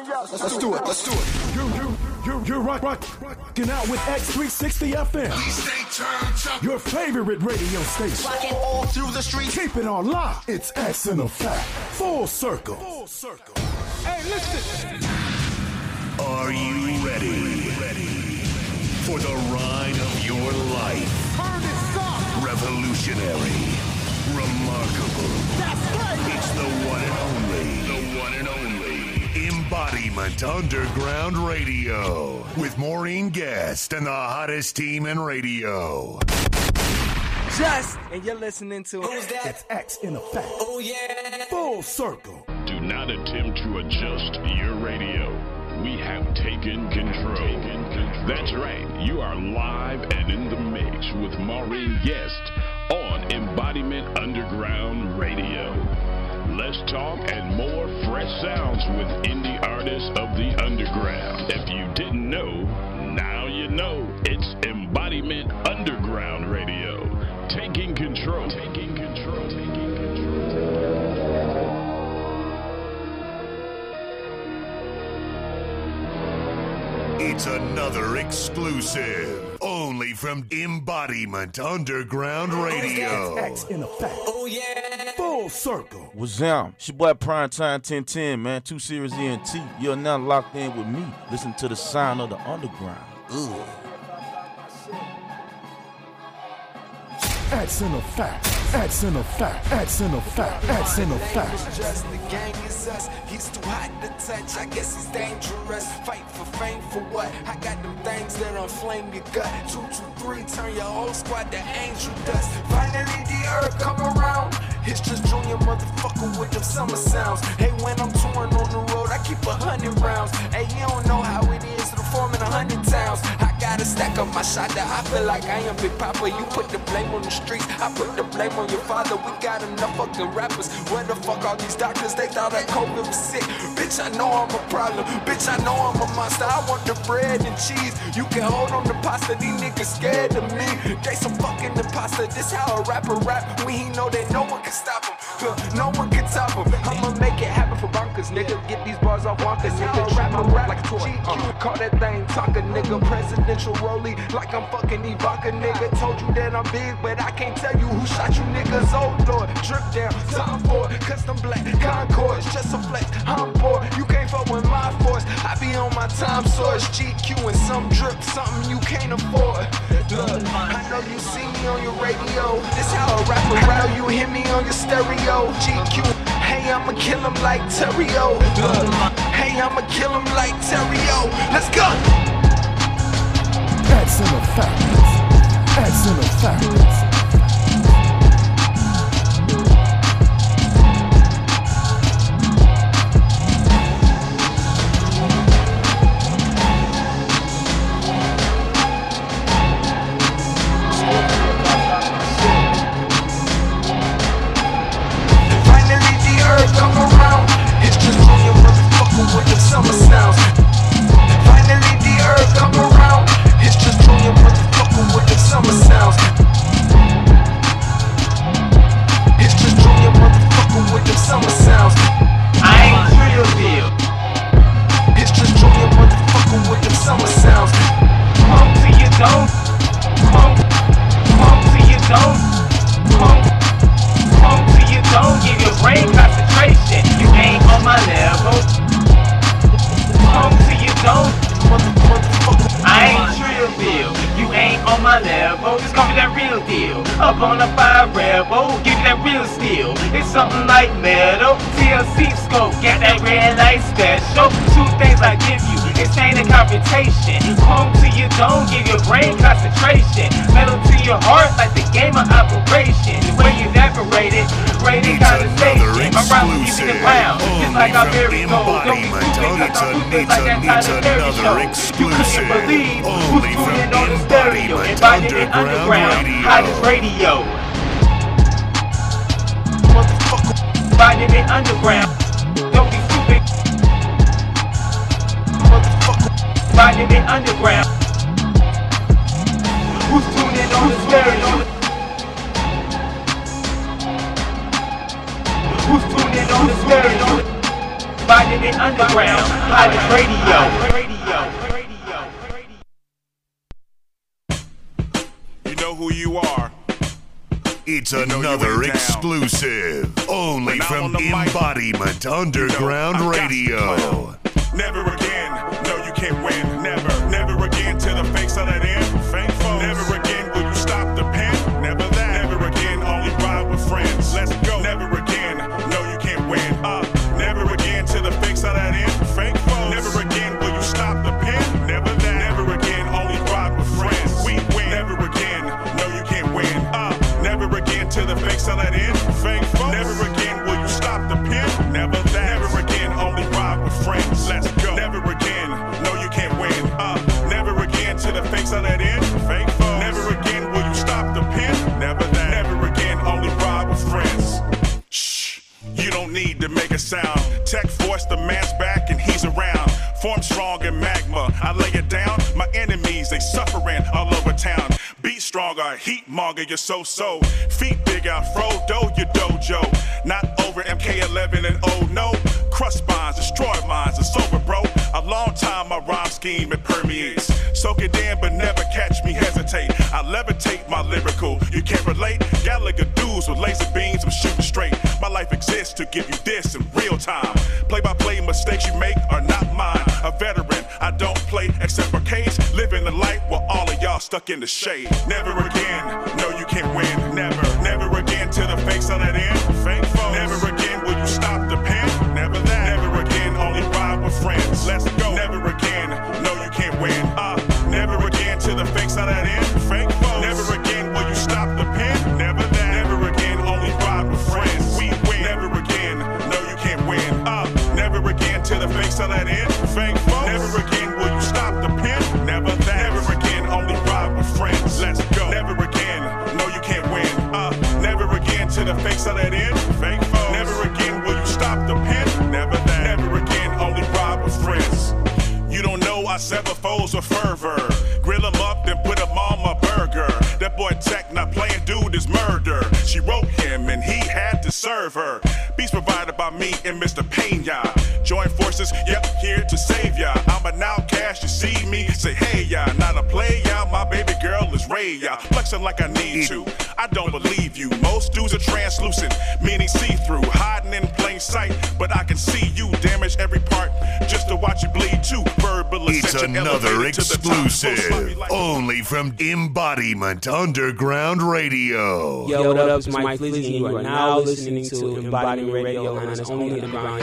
Let's do it. You're rocking out with X360 FM. Stay turned up. Your favorite radio station. Rocking all through the streets. Keep it on lock. It's X in Effect. Full circle. Hey, listen. Are you ready for the ride of your life? Turn this up. Revolutionary. Remarkable. That's right. It's the one and only Embodiment Underground Radio with Maureen Guest and the hottest team in radio. And you're listening to Who's that? It's X in Effect. Oh yeah. Full circle. Do not attempt to adjust your radio. We have taken control. That's right. You are live and in the mix with Maureen Guest on Embodiment Underground Radio. Let's talk and more fresh sounds with indie artists of the underground. If you didn't know, now you know. It's Embodiment Underground Radio. Taking control. It's another exclusive, only from Embodiment Underground Radio. X in Effect. Oh yeah. Full circle. What's up? It's your boy Primetime 1010, man. 2 Series ENT. You're now locked in with me. Listen to the sound of the underground. X in Effect. X in Effect. X in Effect. X in Effect. just the gang is us. He's too hot to touch. I guess he's dangerous. Fight for fame for what? I got them things that inflame your gut. 2, 2, 3, turn your whole squad to angel dust. Finally the earth come around. It's just Junior motherfucker with them summer sounds. Hey, when I'm touring on the road, I keep 100 rounds. Hey, you don't know how it is to form in 100 towns. I gotta stack up my shot that I feel like I am Big Papa. You put the blame on the streets, I put the blame on your father. We got enough fucking rappers. Where the fuck all these doctors? They thought that COVID was sick. Bitch, I know I'm a problem. Bitch, I know I'm a monster. I want the bread and cheese. You can hold on the pasta. These niggas scared of me. They some fucking imposter. This how a rapper rap when he know that no one can stop him. No one can top him. I'ma make it happen for bonkers, nigga. Get these bars off Wonka, nigga. Trap my rap like a toy. Call that thing talker, nigga. Presidential rollie like I'm fucking Ivanka, nigga. Told you that I'm big, but I can't tell you who shot you niggas. Oh Lord, drip down, time for it. Custom black Concords, just a flex. I'm bored. You can't fuck with my force. I be on my time source. GQ and some drip, something you can't afford. Look, I know you see me on your radio. This how a rapper rap. I know you hear me on your stereo. GQ. Hey, I'ma kill him like Terrio. Look, hey, I'ma kill him like Terrio. Let's go. X in Effect. X in Effect. Come around, it's just Junior motherfucker with them summer sounds. Finally the earth come around, it's just Junior motherfucker with them summer sounds. It's just Junior motherfucker with them summer sounds. I ain't real deal. It's just Junior motherfucker with them summer sounds. Pump till you don't, pump till you don't, pump till you don't. Give your brain concentration. You ain't on my level. Pump till you don't. I ain't trill deal. You ain't on my level. Just call me that real deal. Up on a fire rebel, give you that real steel. It's something like metal. TLC scope, got that red light special. 2 things I give you. Insane and confrontation. Pump till you don't. Give your brain concentration. Metal to your heart like the game of operation. The way you evaporated, rated conversation. My rhymes keep it around. Just like our very gold. Don't be stupid, cause I'm ruthless like that Tyler Perry show. You couldn't believe who's tuning on the stereo. Embodiment Underground, hottest radio. Motherfucker, Embodiment Underground. Don't be stupid. Motherfucker, Embodiment Underground. Who's tuning on the stereo? Who's tuning on the stereo? Embodiment in the underground, Hottest Radio. You know who you are. It's another exclusive, only from Embodiment Underground Radio. Never again, no you can't win, never, never again till the fakes are that end, fake foes. Never again will you stop the pen, never that, never again only ride with friends, let's go. Never again, no you can't win, never again till the fakes are that end, fake foes. Never again will you stop the pen, never that, never again only ride with friends, we win. Never again, no you can't win, never again till the fakes are that end, fake foes. Never again will you stop the pen, never that, never again only ride with friends, let's go. Never again, no you can't win, never again till the fakes are that end, fake foes. Never again will you stop the pen, never that, never again only ride with friends. Shh, you don't need to make a sound. Tech Force, the man's back and he's around. Form strong in magma, I lay it down. My enemies, they suffering all over town. Beat stronger, heat monger, you're so-so. Feet big out, Frodo, your dojo. Not over MK11 and oh no. Crush bonds, destroy minds, it's over, bro. A long time my rhyme scheme, it permeates. Soak it in, but never catch me hesitate. I levitate my lyrical, you can't relate. Gallagher dudes with laser beams, I'm shooting straight. My life exists to give you this in real time. Play-by-play mistakes you make are not mine. A veteran, I don't play except for arcades. Living the light while all of y'all stuck in the shade. Never again, no you can't win. Never, never again till the fakes on that end. Fake foes. Never again will you stop the pen. Never that, never again only ride with friends. Let's go. Never again, no you can't win. Never again till the fakes on that end. Fake foes. Never again will you stop the pen. Never that, never again only ride with friends. We win. Never again, no you can't win. Never again till the fakes on that end. Fake foes. Never again will you stop the pen. Never that, never again only ride with friends. Let's go. Never again, no you can't win. Never again till the fakes on that end. Fake foes. Never again will you stop the pen. Never that, never again only ride with friends. You don't know I sever foes with fervor. Grill them up, then put them on my burger. That boy Tech not playing, dude, is murder. She wrote him and he had to serve her. Beats provided by me and Mr. Pena. Join forces, yep, here to save ya. I'm an outcast, you see me, say hey ya. Not a play ya, my baby girl is Ray ya. Flexing like I need to, I don't believe you. Most dudes are translucent, meaning see-through. Hiding in plain sight, but I can see you. Damage every part, just to watch you bleed too. Verbal It's ascension, another elevated to the top. exclusive, only from Embodiment Underground Radio. Yo, what up? It's Mike Flizzy, and you are now listening to Embodiment Radio, and it's only underground.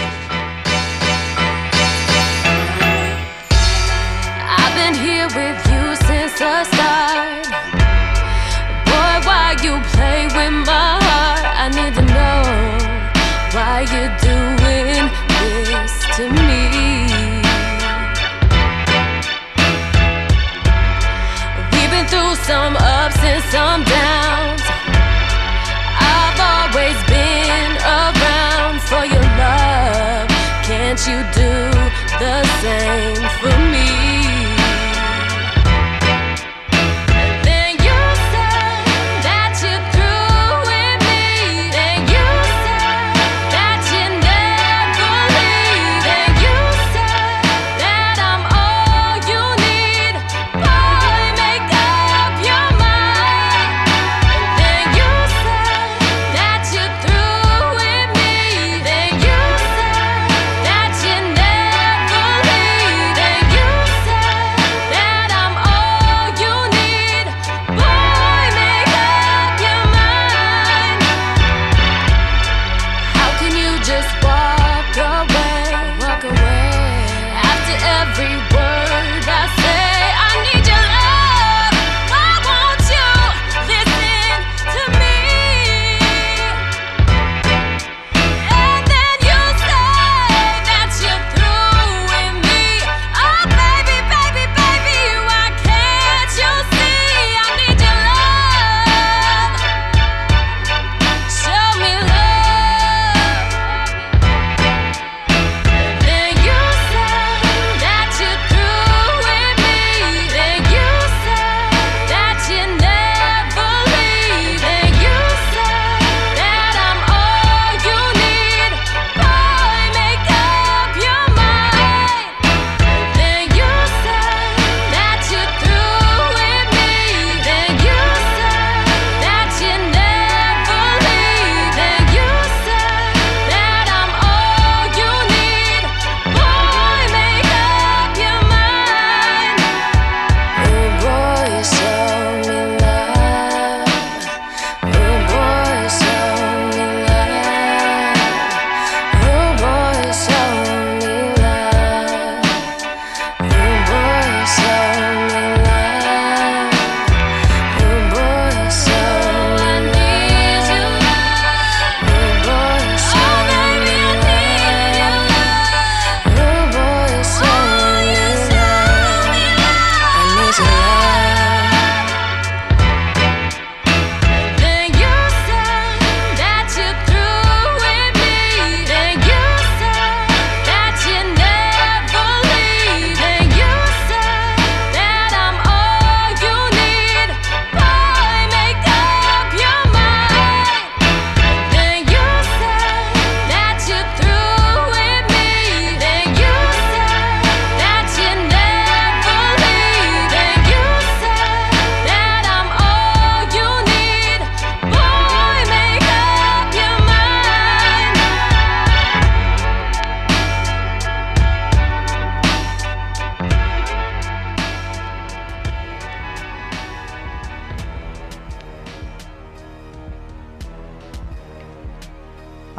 I've been here with you since the start. Boy, why you play with my heart? I need to know why you're doing this to me. We've been through some ups and some downs. I've always been around for your love. Can't you do the same for me? You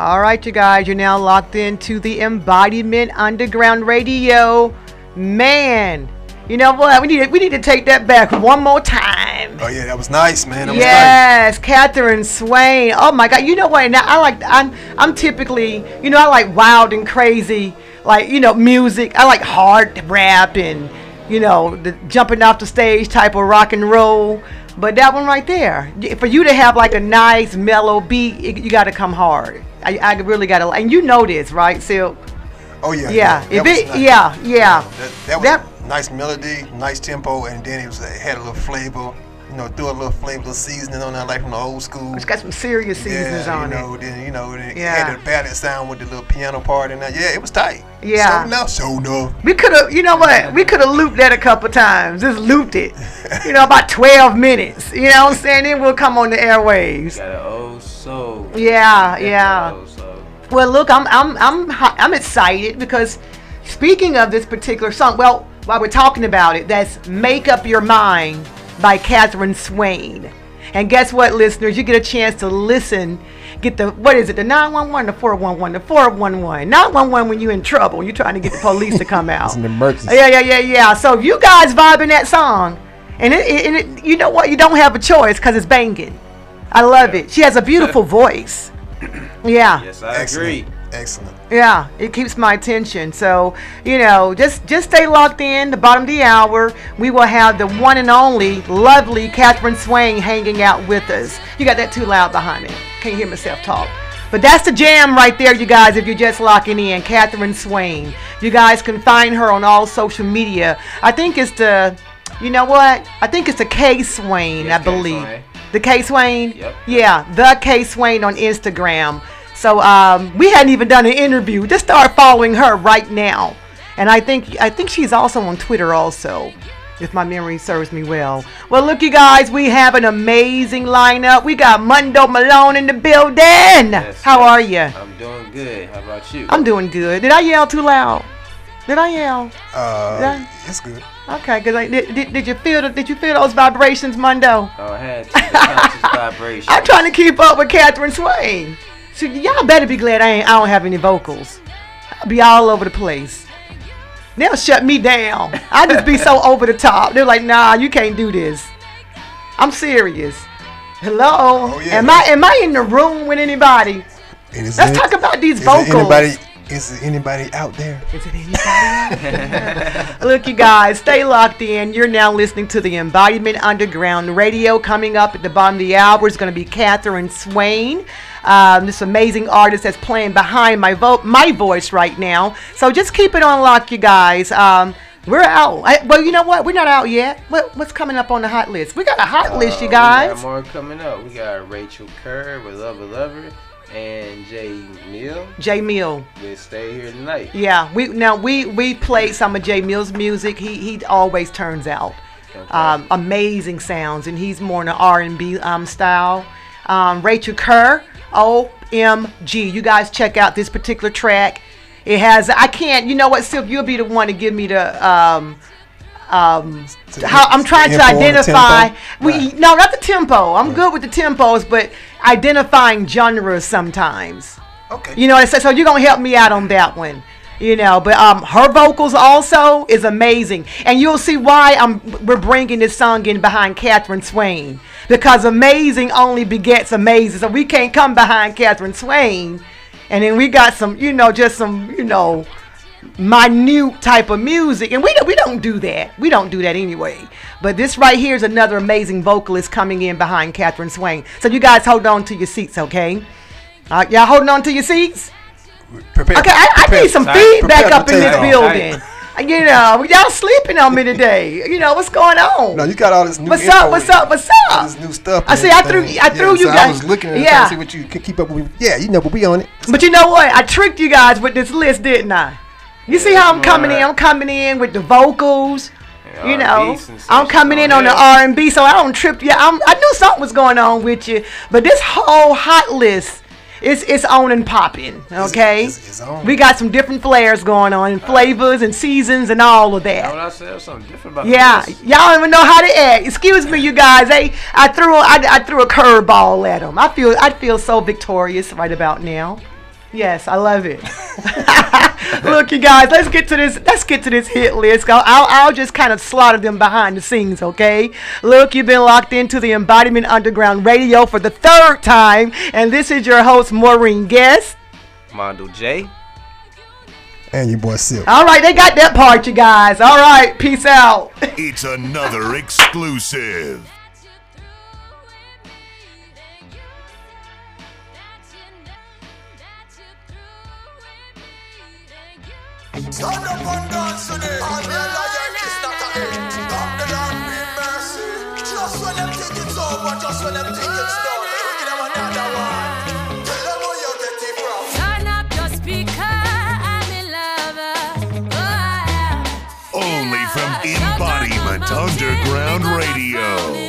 All right, you guys, you're now locked into the Embodiment Underground Radio. Man, you know what? We need to take that back one more time. Oh yeah, that was nice, man. That yes, was nice. Catherine Swain. Oh my God, you know what? Now I'm typically, I like wild and crazy, like music. I like hard rap and the jumping off the stage type of rock and roll. But that one right there, for you to have like a nice mellow beat, you got to come hard. I really got to, and you know this, right, Silk? Oh yeah. Yeah. That was a nice melody, nice tempo, and then it had a little flavor. Threw a little flavor, seasoning on that, like from the old school. It's got some serious seasonings on it. Then it had the ballad sound with the little piano part, and it was tight. Yeah. So enough. We could have, we could have looped that a couple times. Just looped it, about 12 minutes. You know what I'm saying? Then we'll come on the airwaves. Got an old soul. Yeah. Well, look, I'm excited because speaking of this particular song, well, while we're talking about it, that's "Make Up Your Mind" by Catherine Swain. And guess what, listeners? You get a chance to listen. Get the 911, the 411, the 411. 911 when you're in trouble. You're trying to get the police to come out. It's an emergency. Yeah. So if you guys vibing that song, and it, you know what? You don't have a choice because it's banging. I love it. She has a beautiful voice. Yeah. Yes, I agree. Excellent. Yeah, it keeps my attention. So, just stay locked in. The bottom of the hour, we will have the one and only lovely Catherine Swain hanging out with us. You got that too loud behind me. Can't hear myself talk. But that's the jam right there, you guys, if you're just locking in. Catherine Swain. You guys can find her on all social media. I think it's the K Swain, I believe. Swain. The K Swain? Yep. Yeah, the K Swain on Instagram. So we hadn't even done an interview. Just start following her right now. And I think she's also on Twitter also, if my memory serves me well. Well, look, you guys, we have an amazing lineup. We got Mundo Malone in the building. Yes, How are you? I'm doing good. How about you? I'm doing good. Did I yell too loud? Did I yell? It's good. Okay, because did you feel those vibrations, Mundo? Oh, I had the conscious vibrations. I'm trying to keep up with Catherine Swain. So y'all better be glad I don't have any vocals. I'll be all over the place. They'll shut me down. I'll just be so over the top. They're like, nah, you can't do this. I'm serious. Hello? Oh, yeah. Am I in the room with anybody? Let's talk about these vocals. Is there anybody out there? Is it anybody out there? Look, you guys, stay locked in. You're now listening to the Embodiment Underground Radio. Coming up at the bottom of the hour is going to be Catherine Swain. This amazing artist that's playing behind my voice right now. So just keep it on lock, you guys. We're out. Well, you know what? We're not out yet. What's coming up on the hot list? We got a hot list, you guys. We got more coming up. We got Rachel Kerr with Lover, and Jay Mill. We'll stay here tonight. Yeah, we played some of Jay Mill's music. He always turns out amazing sounds, and he's more in the R&B style. Rachel Kerr, OMG. You guys check out this particular track. It has, I can't, you know what, Silk, you'll be the one to give me the, how I'm trying to identify. No, not the tempo. I'm good with the tempos, but identifying genres sometimes. Okay. You know what I said? So you're going to help me out on that one. But her vocals also is amazing. And you'll see why we're bringing this song in behind Catherine Swain. Because amazing only begets amazing. So we can't come behind Catherine Swain. And then we got some, just some, minute type of music. And we don't do that. We don't do that anyway. But this right here is another amazing vocalist coming in behind Catherine Swain. So you guys hold on to your seats, okay? Y'all holding on to your seats? Okay, I need some feedback up in this building. Y'all sleeping on me today. What's going on? No, you got all this new What's up? All this new stuff. I see. I threw you guys. I was looking at it trying to see what you could keep up with. Yeah, but we on it. But you know what? I tricked you guys with this list, didn't I? You see how I'm coming in? I'm coming in with the vocals. I'm coming in on the R&B, so I don't trip you. I knew something was going on with you, but this whole hot list. It's on and popping, okay? It's on. We got some different flares going on, and flavors and seasons and all of that. When I said something different about this. Y'all don't even know how to act. Excuse me, you guys. I threw a curveball at them. I feel so victorious right about now. Yes, I love it. Look, you guys, let's get to this hit list. I'll just kind of slaughter them behind the scenes, okay? Look, you've been locked into the Embodiment Underground Radio for the 3rd time, and this is your host, Maureen Guest. Mondo J. And your boy Silk. All right, they got that part, you guys. All right, peace out. It's another exclusive. Stand up and dance today. All the lion is not a end. Come the Lord be mercy. Just when them think it's over, just when them think it's done, we give them another one. Tell them where you get it from. Turn up your speaker, I'm in love. Only from Embodiment Underground Radio.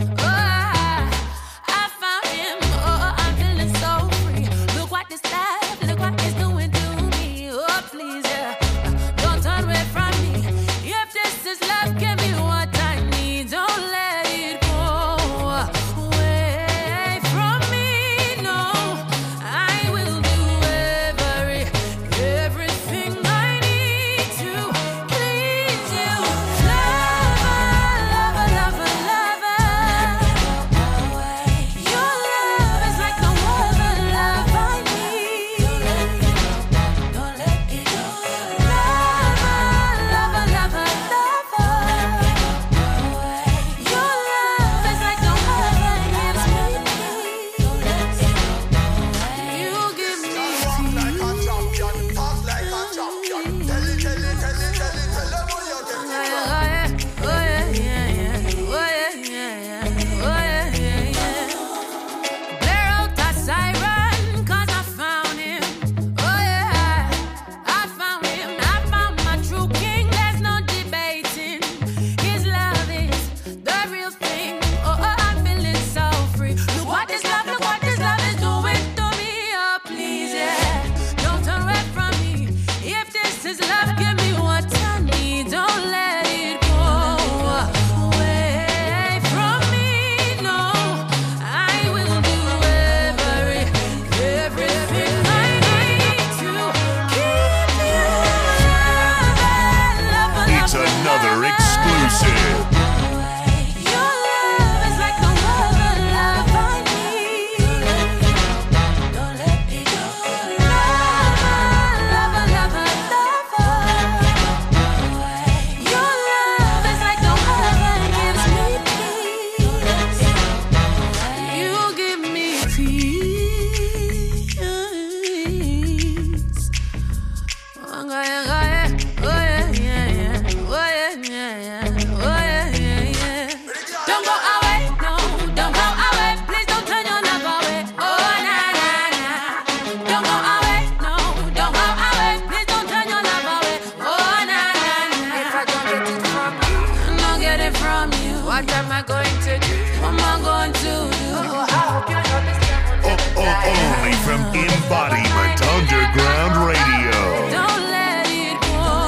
Only from Embodiment Underground Radio. Don't let it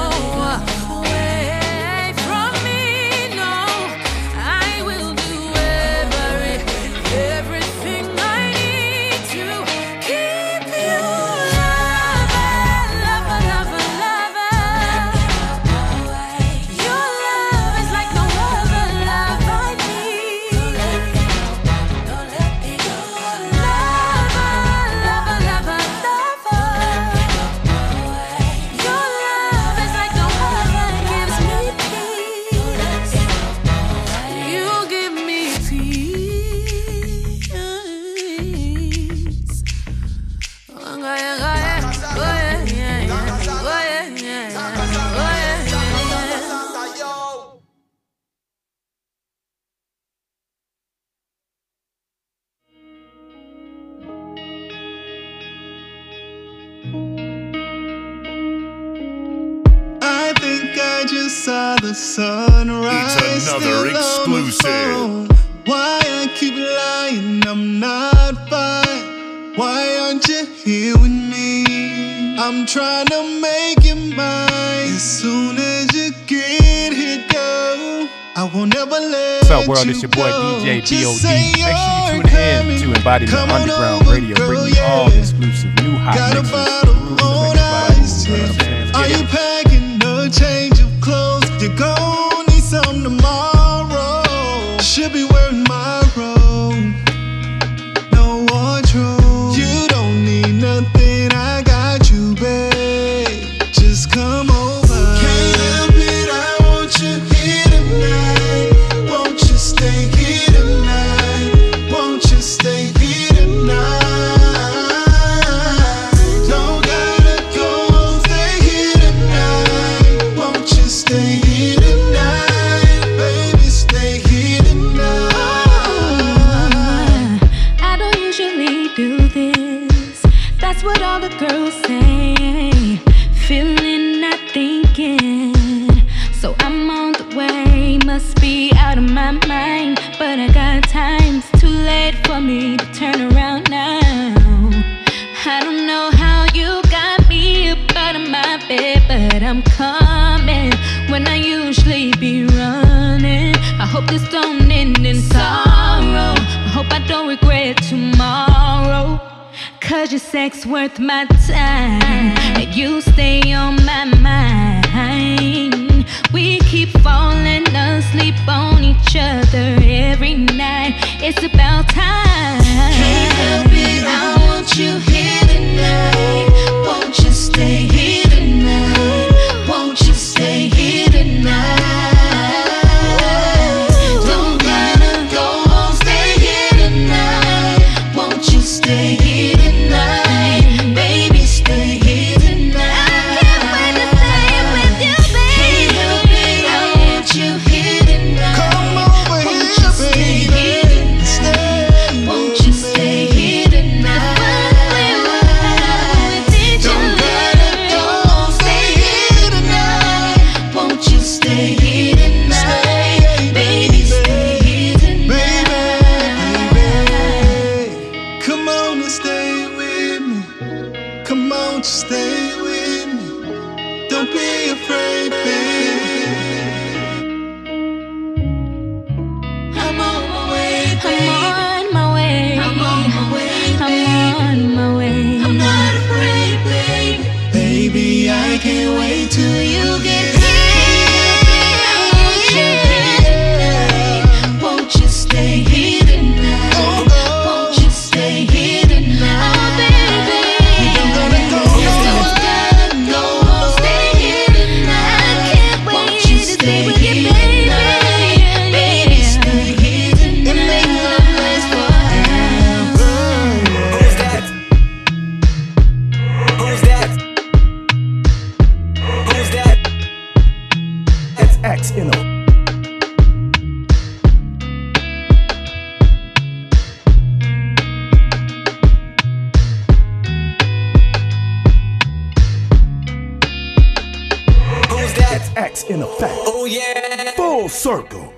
go away from me, no. I will do everything I need to keep you lover. Your love is like no other love I need. Don't let me go. Saw the sunrise. It's another exclusive. Why I keep lying, I'm not fine. Why aren't you here with me? I'm trying to make you mine. As soon as you get here, girl, I won't ever let What's up, world? It's your boy DJ B.O.D. Make sure you tune in to Embodiment Underground Radio, bringing all exclusive new hot mixes. Are you packing a change of clothes? You're gonna need some tomorrow. Should be wearing my robe. No wardrobe. You don't need nothing. I got you, babe. Just come over. Can't help it. I want you here tonight. Won't you stay here tonight? Won't you stay here tonight? Stay here tonight, baby, stay here tonight. I don't usually do this. That's what all the girls say. Feeling, not thinking. So I'm on the way. Must be out of my mind. But I got time. It's too late for me to turn around now. I don't know how you got me up out of my bed, but I'm coming when I usually be running. I hope this don't end in sorrow. I hope I don't regret tomorrow. Cause your sex worth my time, and you stay on my mind. We keep falling asleep on each other every night. It's about time. Can't help it, I want you here tonight. Won't you stay here tonight? Won't you stay here tonight? Don't gotta go home, stay here tonight. Won't you stay here tonight? Baby, stay here tonight. I can't wait to stay with you, baby. Can't help it, I want you here tonight. Come over Won't here, you stay baby. here tonight? Won't you stay here tonight? Don't gotta go, stay here tonight. Won't you stay here tonight? Baby, stay here tonight. Baby, come on and stay with me. Come on, just stay with me. Don't be afraid, baby. I'm on my way, baby. I'm on my way. I'm on my way, baby. I'm on my way. I'm not afraid, baby. Baby, I can't wait till you get I want you here tonight. Won't you stay here tonight? Won't you stay here tonight? Oh, baby. Don't gotta go home, stay here tonight. I can't wait to stay with you, baby. Baby, stay here tonight. And make love last forever. Who's that? Who's that? Who's that? It's X in a Who's that? It's X in effect. Oh yeah. Full circle.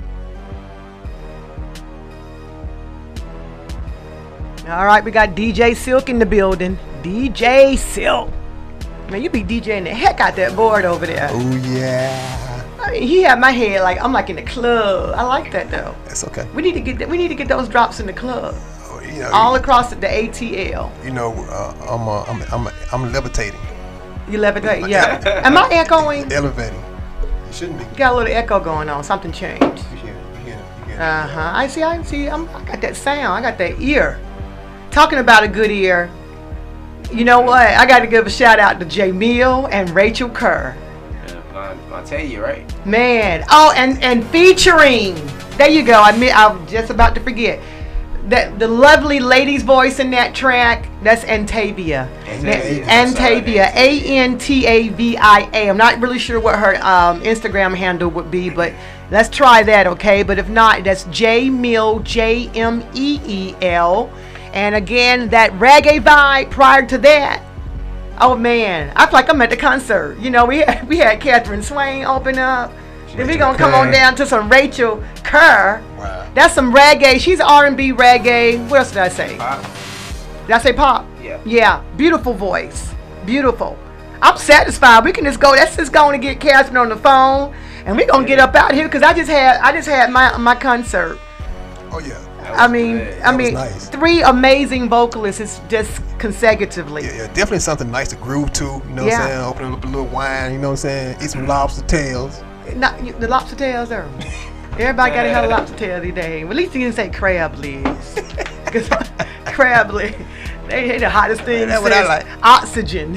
All right, we got DJ Silk in the building. DJ Silk. Man, you be DJing the heck out that board over there. Oh yeah. I mean, he had my head like I'm like in the club. I like that though. That's okay. We need to get those drops in the club. Oh, you know, all across the ATL. You know, I'm levitating. You levitate, yeah. Am I echoing? Elevating. You shouldn't be. You got a little echo going on. Something changed. You hear it. I see. I got that sound. I got that ear. Talking about a good ear. You know what? I got to give a shout out to J Mill and Rachel Kerr. I'll tell you, right? Man. Oh, and featuring. There you go. I'm just about to forget. The lovely lady's voice in that track, that's Antavia. Antavia, Antavia. I'm not really sure what her Instagram handle would be, but let's try that, okay? But if not, that's Jmeel, Jmeel. And again, that reggae vibe prior to that. Oh man, I feel like I'm at the concert. You know, we had Catherine Swain open up. Then we're going to come on down to some Rachel Kerr. Wow. That's some reggae. She's R&B reggae. What else did I say? Pop. Did I say pop? Yeah. Yeah. Beautiful voice. Beautiful. I'm satisfied. We can just go. Let's just go and get Catherine on the phone And we're gonna get up out here because I just had my concert. Oh yeah. I mean, nice. 3 amazing vocalists just consecutively. Yeah, definitely something nice to groove to. You know what I'm saying? Open up a little wine. You know what I'm saying? Eat some lobster tails. The lobster tails are. Everybody got to have a lobster tail these days. Well, at least you didn't say crab legs. Because crab legs, they the hottest thing since oxygen.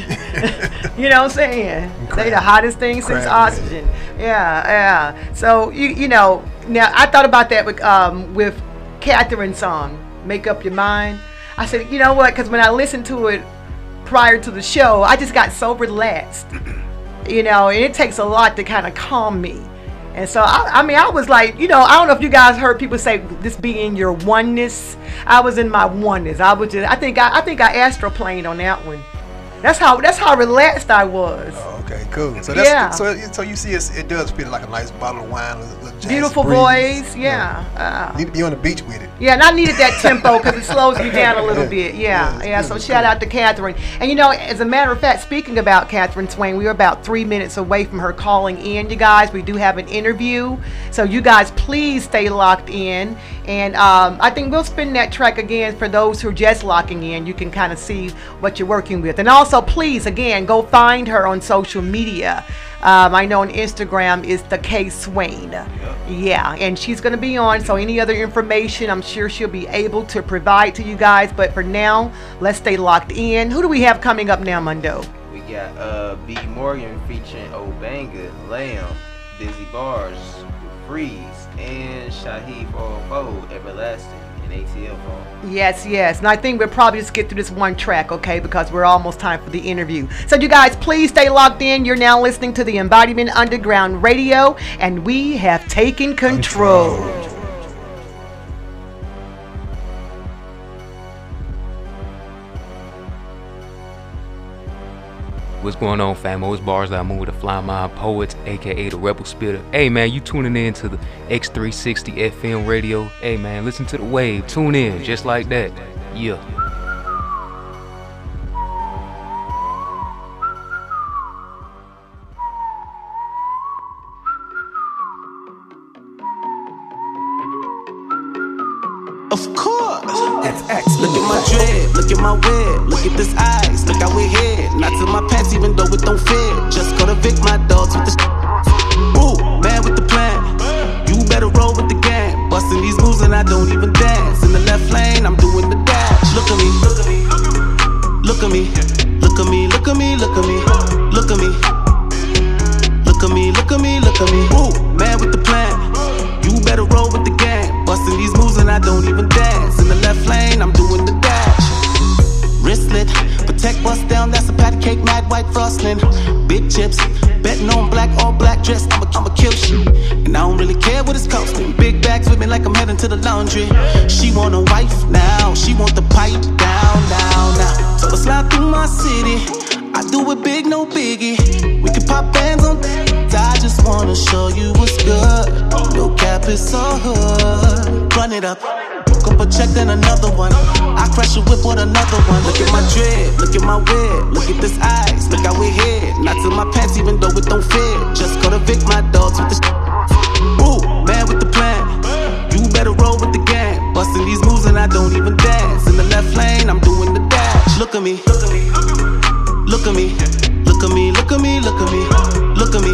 You know what I'm saying? They the hottest thing since oxygen. Yeah. So, you know, now I thought about that with Catherine's song, Make Up Your Mind. I said, you know what? Because when I listened to it prior to the show, I just got so relaxed. You know, and it takes a lot to kind of calm me. And so, I mean, I was like, you know, I don't know if you guys heard people say this be in your oneness. I was in my oneness. I think I astroplaned on that one. That's how relaxed I was. Oh, okay, cool. So that's so you see, it does feel like a nice bottle of wine, a jazz beautiful breeze. voice, yeah. Need to be on the beach with it. Yeah, and I needed that tempo because it slows me down a little bit. Yeah. So shout out to Catherine. And you know, as a matter of fact, speaking about Catherine Swain, we were about 3 minutes away from her calling in. You guys, we do have an interview, so you guys please stay locked in. And I think we'll spin that track again for those who are just locking in. You can kind of see what you're working with. And also, please, again, go find her on social media. I know on Instagram is the K Swain. Yeah, and she's going to be on. So any other information, I'm sure she'll be able to provide to you guys. But for now, let's stay locked in. Who do we have coming up now, Mundo? We got B. Morgan featuring Obanga, Lamb, Busy Bars, Freeze, and Shaheed 404, Everlasting, and ATL phone. Yes. And I think we'll probably just get through this one track, okay, because we're almost time for the interview. So you guys, please stay locked in. You're now listening to the Embodiment Underground Radio, and we have taken control. What's going on, famo? It's Bars That Move with the Fly Mind Poets, aka the Rebel Spitter. Hey man, you tuning in to the X360 FM radio. Hey man, listen to the wave. Tune in, just like that. Yeah. Of course. FX. Look at my dread, look at my web, look at this eyes, look how we head. Not to my pants, even though it don't fit. Just go to Vic, my dogs with the ooh, man with the plan. You better roll with the gang. Busting these moves and I don't even dance. In the left lane, I'm doing the dash. Look at me, look at me, look at me, look at me, look at me, look at me, look at me, look at me, look at me, look at me. Ooh, man with the plan. You better roll with the gang. Busting these moves and I don't even dance. In the left lane, I'm doing the dash. Wristlet, protect bust down, that's a patty cake, mad white frosting. Big chips, betting on black, all black dress, I'ma kill shit. And I don't really care what it's costing. Big bags with me like I'm heading to the laundry. She want a wife now, she want the pipe down. So let's slide through my city. I do it big, no biggie. We can pop bands on I just wanna show you what's good. No cap, it's so hood. Run it up, couple check then another one. I crash a whip with another one. Look at my dread, look at my web, look at this eyes, look how we head. Not to my pants, even though it don't fit. Just go to Vic, my dogs with the ooh, man with the plan. You better roll with the gang. Busting these moves and I don't even dance. In the left lane, I'm doing the dash. Look at me, look at me, look at me, look at me, look at me, look at me, look at me.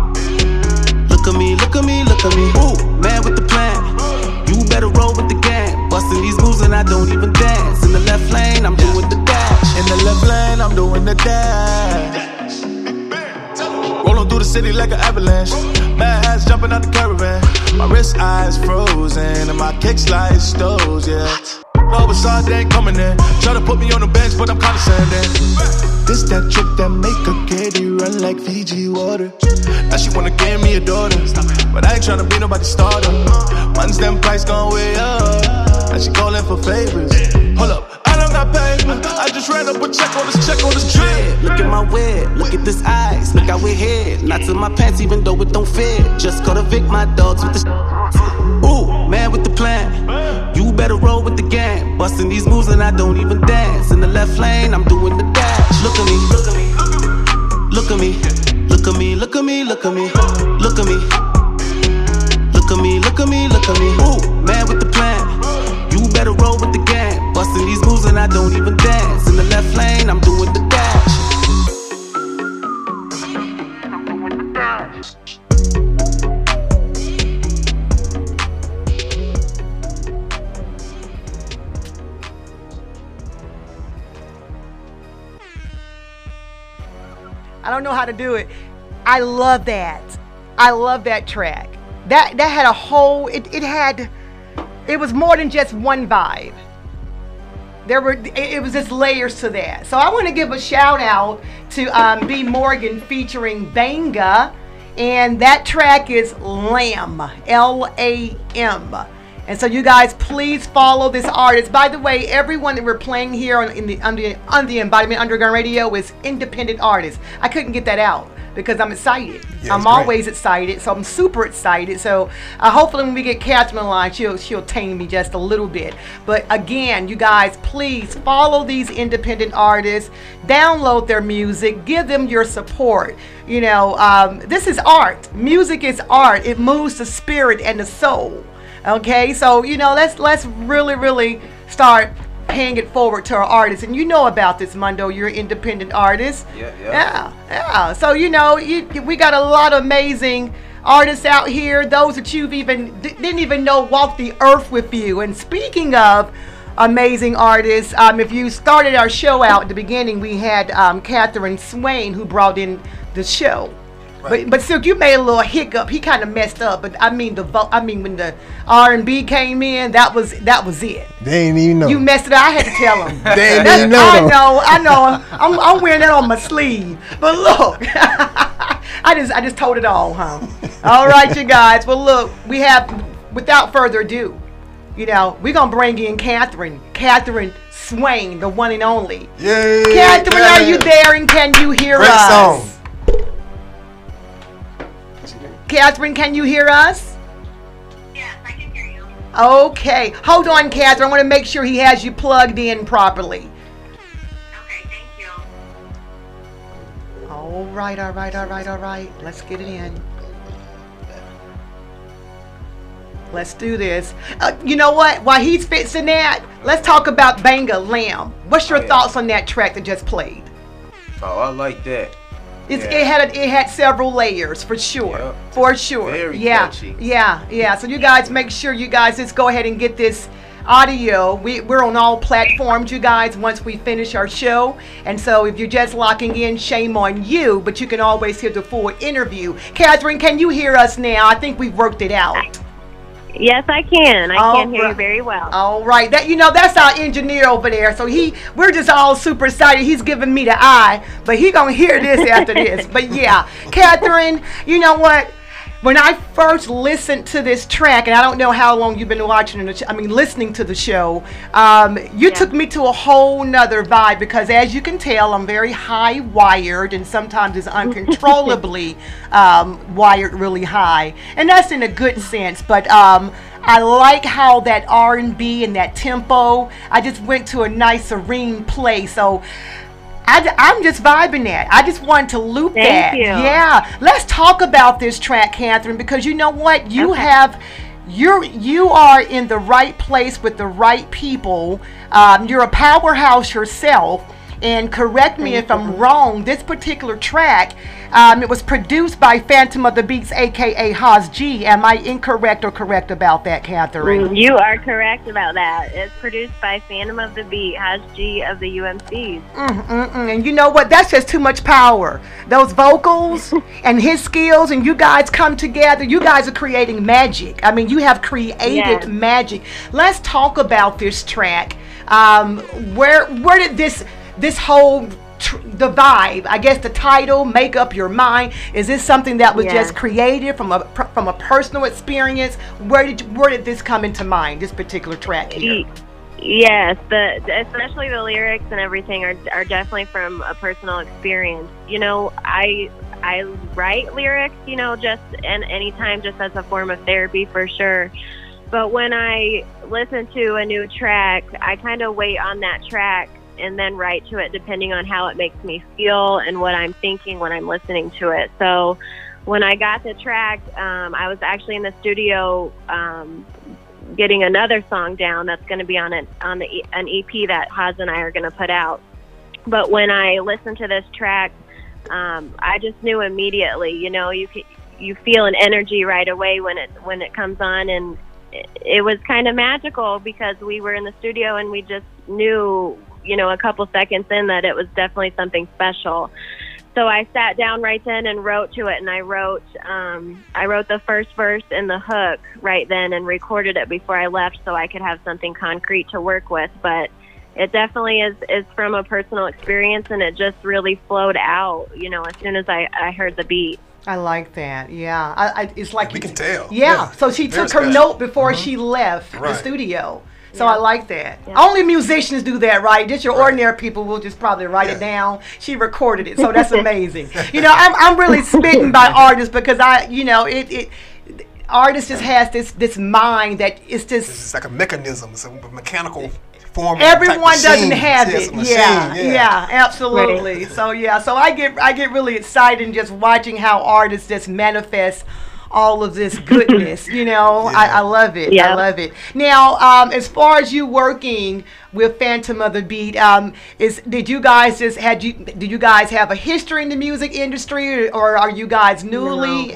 Look at me, look at me, look at me. Ooh, man with the plan. You better roll with the gang. Busting these moves and I don't even dance. In the left lane, I'm doing the dash. In the left lane, I'm doing the dash. Rolling through the city like an avalanche. Mad hats jumping out the caravan. My wrist eyes frozen and my kick slide stoves, yeah. Oversaw, they ain't coming in. Try to put me on the bench, but I'm condescending. This that trick that make a kitty run like Fiji water. Now she wanna give me a daughter, but I ain't tryna be nobody's starter. Once them price gone way up, now she calling for favors. Hold up, I don't got paper. I just ran up a check on this trip. Look at my web, look at this eyes, look how we head. Not to my pants, even though it don't fit. Just go to Vic, my dogs with the ooh, man with the plan. You better roll with the gang. Busting these moves and I don't even dance. In the left lane, I'm doing the dash. Look at me, look at me, look at me, look at me, look at me, look at me, look at me. Look at me, look at me, look at me. Ooh, man with the plan. You better roll with the gang. Busting these moves and I don't even dance. In the left lane, I'm doing the dash. I don't know how to do it. I love that. I love that track. That had a whole, it was more than just one vibe. It was just layers to that. So I want to give a shout out to B. Morgan featuring Banga, and that track is Lamb, L-A-M. And so you guys, please follow this artist. By the way, everyone that we're playing here on the Embodiment Underground Radio is independent artists. I couldn't get that out because I'm excited. Yeah, I'm always excited, so I'm super excited. So hopefully when we get Catherine on the line, she'll tame me just a little bit. But again, you guys, please follow these independent artists, download their music, give them your support. You know, this is art. Music is art. It moves the spirit and the soul. Okay, so you know, let's really start paying it forward to our artists. And you know about this, Mundo. You're an independent artist. Yeah. So you know, we got a lot of amazing artists out here. Those that you've didn't even know walked the earth with you. And speaking of amazing artists, if you started our show out at the beginning, we had Catherine Swain who brought in the show. Right. But Silk, you made a little hiccup. He kind of messed up. But I mean when the R&B came in, that was it. They didn't even know. You messed it up. I had to tell him. They didn't even know. I know. I'm wearing that on my sleeve. But look, I just told it all, huh? All right, you guys. Well, look, we have, without further ado, you know, we're gonna bring in Catherine Swain, the one and only. Yay! Catherine, are you there? And can you hear Great us? Song. Catherine, can you hear us? Yes, I can hear you. Okay. Hold on, Catherine. I want to make sure he has you plugged in properly. Okay, thank you. All right. Let's get it in. Let's do this. You know what? While he's fixing that, let's talk about Banga Lamb. What's your thoughts on that track that just played? Oh, I like that. It had several layers for sure. Yep. For sure. Very catchy. Yeah. So you guys make sure you guys just go ahead and get this audio. We're on all platforms, you guys, once we finish our show. And so if you're just locking in, shame on you, but you can always hear the full interview. Catherine, can you hear us now? I think we've worked it out. Yes, I can. I can hear you very well. All right. That's our engineer over there. So we're just all super excited. He's giving me the eye, but he gonna hear this after this. But yeah, Catherine, you know what? When I first listened to this track, and I don't know how long you've been listening to the show, you took me to a whole nother vibe because, as you can tell, I'm very high wired, and sometimes it's uncontrollably wired really high, and that's in a good sense. But I like how that R&B and that tempo. I just went to a nice serene place. So I'm just vibing that. I just wanted to loop that. Thank you. Yeah. Let's talk about this track, Catherine, because you know what? You are in the right place with the right people. You're a powerhouse yourself. And correct me if I'm wrong, this particular track, it was produced by Phantom of the Beats, a.k.a. Haas G. Am I incorrect or correct about that, Catherine? You are correct about that. It's produced by Phantom of the Beat, Haas G of the UMCs. And you know what? That's just too much power. Those vocals and his skills, and you guys come together. You guys are creating magic. I mean, you have created magic. Let's talk about this track. Where did this whole the vibe, I guess the title, Make Up Your Mind, is this something that was just created from a personal experience? Where did this come into mind, this particular track here? Yes, especially the lyrics and everything are definitely from a personal experience. You know, I write lyrics, you know, just and anytime just as a form of therapy for sure. But when I listen to a new track, I kind of wait on that track and then write to it depending on how it makes me feel and what I'm thinking when I'm listening to it. So when I got the track, I was actually in the studio getting another song down that's going to be on an EP that Haas and I are going to put out. But when I listened to this track, I just knew immediately. You know, you feel an energy right away when it comes on, and it was kind of magical because we were in the studio and we just knew, you know, a couple seconds in that it was definitely something special. So I sat down right then and wrote to it, and I wrote the first verse and the hook right then and recorded it before I left so I could have something concrete to work with. But it definitely is from a personal experience, and it just really flowed out, you know, as soon as I heard the beat. I like that. Yeah, it's like we can tell. Yeah. So she took her note before she left the studio. So I like that. Yeah. Only musicians do that, right? Just your ordinary people will just probably write it down. She recorded it, so that's amazing. You know, I'm really smitten by artists because artists just has this mind that it's just. It's like a mechanism. It's a mechanical form. Everyone doesn't have it. Yeah, absolutely. Right. So I get really excited in just watching how artists just manifest all of this goodness, you know. I love it. I love it. Now, as far as you working with Phantom of the Beat, did you guys have a history in the music industry, or are you guys newly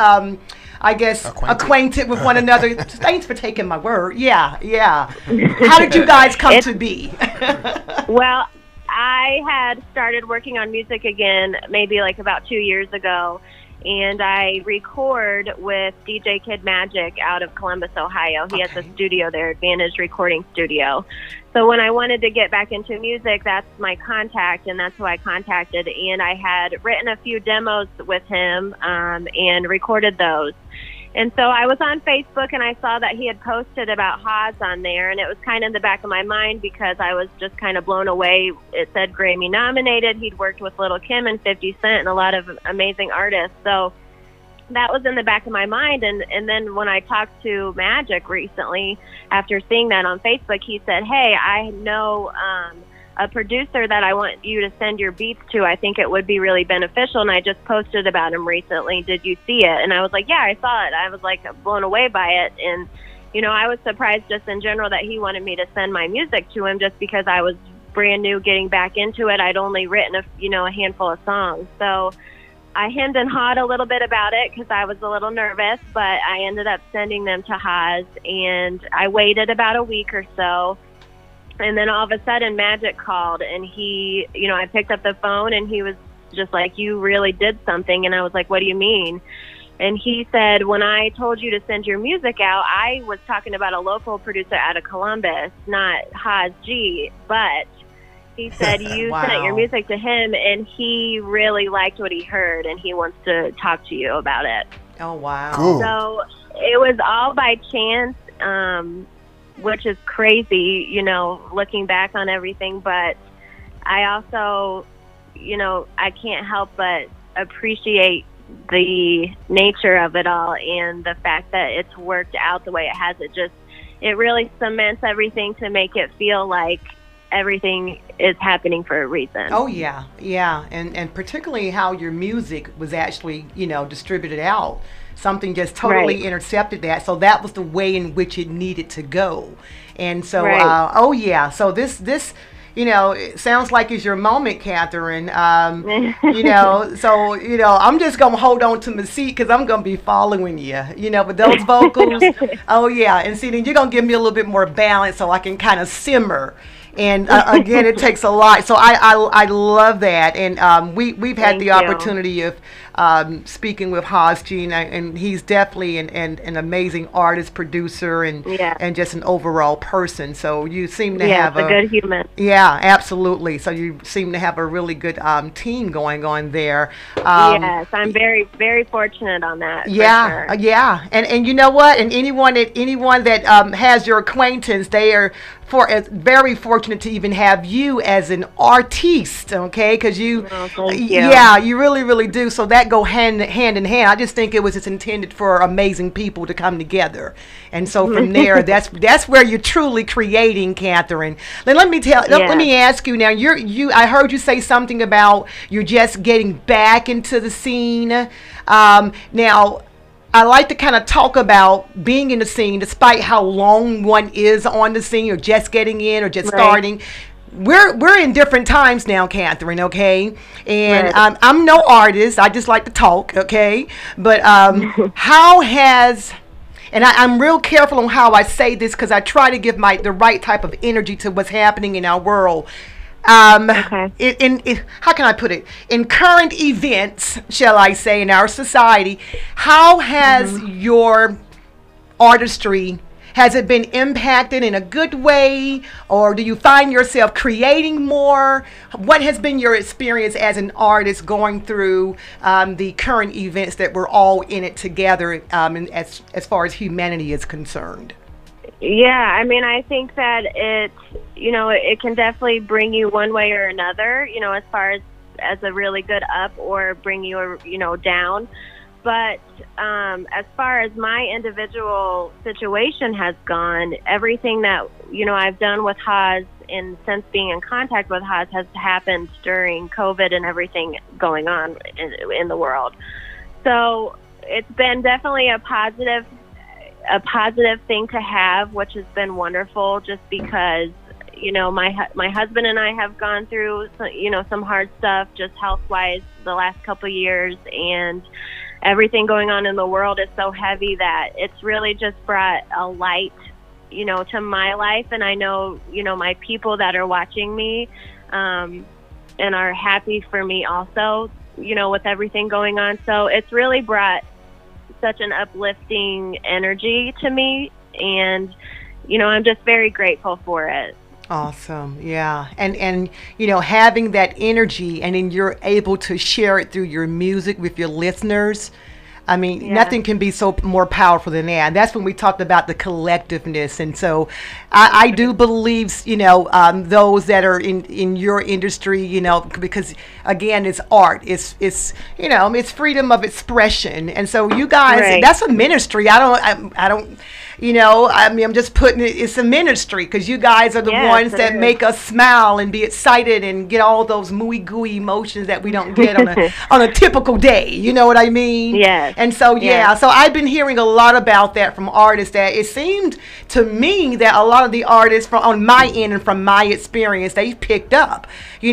acquainted with one another? Thanks for taking my word. Yeah. How did you guys come to be? Well, I had started working on music again maybe like about 2 years ago. And I record with DJ Kid Magic out of Columbus, Ohio. He has a studio there, Advantage Recording Studio. So when I wanted to get back into music, that's my contact, and that's who I contacted. And I had written a few demos with him and recorded those. And so I was on Facebook, and I saw that he had posted about Haas on there, and it was kind of in the back of my mind because I was just kind of blown away. It said Grammy nominated. He'd worked with Lil' Kim and 50 Cent and a lot of amazing artists. So that was in the back of my mind. And then when I talked to Magic recently, after seeing that on Facebook, he said, hey, I know a producer that I want you to send your beats to. I think it would be really beneficial, and I just posted about him recently. Did you see it? And I was like, yeah, I saw it. I was like blown away by it, and you know, I was surprised just in general that he wanted me to send my music to him, just because I was brand new getting back into it. I'd only written a handful of songs, so I hemmed and hawed a little bit about it because I was a little nervous, but I ended up sending them to Haas, and I waited about a week or so. And then all of a sudden Magic called, and he, you know, I picked up the phone, and he was just like, you really did something. And I was like, what do you mean? And he said, when I told you to send your music out, I was talking about a local producer out of Columbus, not Haas G, but he said you sent your music to him, and he really liked what he heard, and he wants to talk to you about it. Oh, wow. Cool. So it was all by chance, which is crazy, you know, looking back on everything. But I also, you know, I can't help but appreciate the nature of it all and the fact that it's worked out the way it has. It really cements everything to make it feel like everything is happening for a reason. Oh, yeah. And particularly how your music was actually, you know, distributed out. Something just totally intercepted that. So that was the way in which it needed to go. And so, so this, you know, it sounds like it's your moment, Catherine. You know, so, you know, I'm just going to hold on to my seat because I'm going to be following you, you know, but those vocals, and see, then you're going to give me a little bit more balance so I can kind of simmer. And again, it takes a lot. So I love that. And we've had the opportunity of speaking with Haas G, and he's definitely an amazing artist, producer, and just an overall person. So you seem to have a good human. Yeah, absolutely. So you seem to have a really good team going on there. Yes, I'm very, very fortunate on that. Yeah, for sure. And you know what? And anyone that has your acquaintance, they are very fortunate to even have you as an artiste, okay? Because you, thank you. yeah, you really, really do. So that go hand in hand. I just think it was just intended for amazing people to come together, and so from there, that's where you're truly creating, Catherine. Then let me ask you now. I heard you say something about you're just getting back into the scene. Now, I like to kind of talk about being in the scene, despite how long one is on the scene, or just getting in, or just starting. We're in different times now, Catherine. Okay, and I'm no artist. I just like to talk. Okay, but how has and I'm real careful on how I say this because I try to give the right type of energy to what's happening in our world. How can I put it? In current events, shall I say, in our society, how has your artistry, has it been impacted in a good way, or do you find yourself creating more? What has been your experience as an artist going through the current events that we're all in it together, as far as humanity is concerned? Yeah, I mean, I think that it can definitely bring you one way or another, as far as a really good up, or bring you, down. But as far as my individual situation has gone, everything that, I've done with Haas, and since being in contact with Haas, has happened during COVID and everything going on in the world. So it's been definitely a positive thing to have, which has been wonderful, just because my husband and I have gone through some hard stuff, just health-wise, the last couple of years, and everything going on in the world is so heavy that it's really just brought a light to my life. And I know my people that are watching me and are happy for me also, with everything going on. So it's really brought such an uplifting energy to me, and I'm just very grateful for it. Awesome. Yeah. And having that energy, and then you're able to share it through your music with your listeners. I mean, nothing can be so more powerful than that. And that's when we talked about the collectiveness. And so I do believe, those that are in your industry, because again, it's art, it's freedom of expression. And so you guys, that's a ministry. I don't, I'm just putting it, it's a ministry, because you guys are the ones that make us smile and be excited and get all those mooey gooey emotions that we don't get on a typical day. You know what I mean? Yes. And so, so I've been hearing a lot about that from artists, that it seemed to me that a lot of the artists on my end and from my experience, they picked up,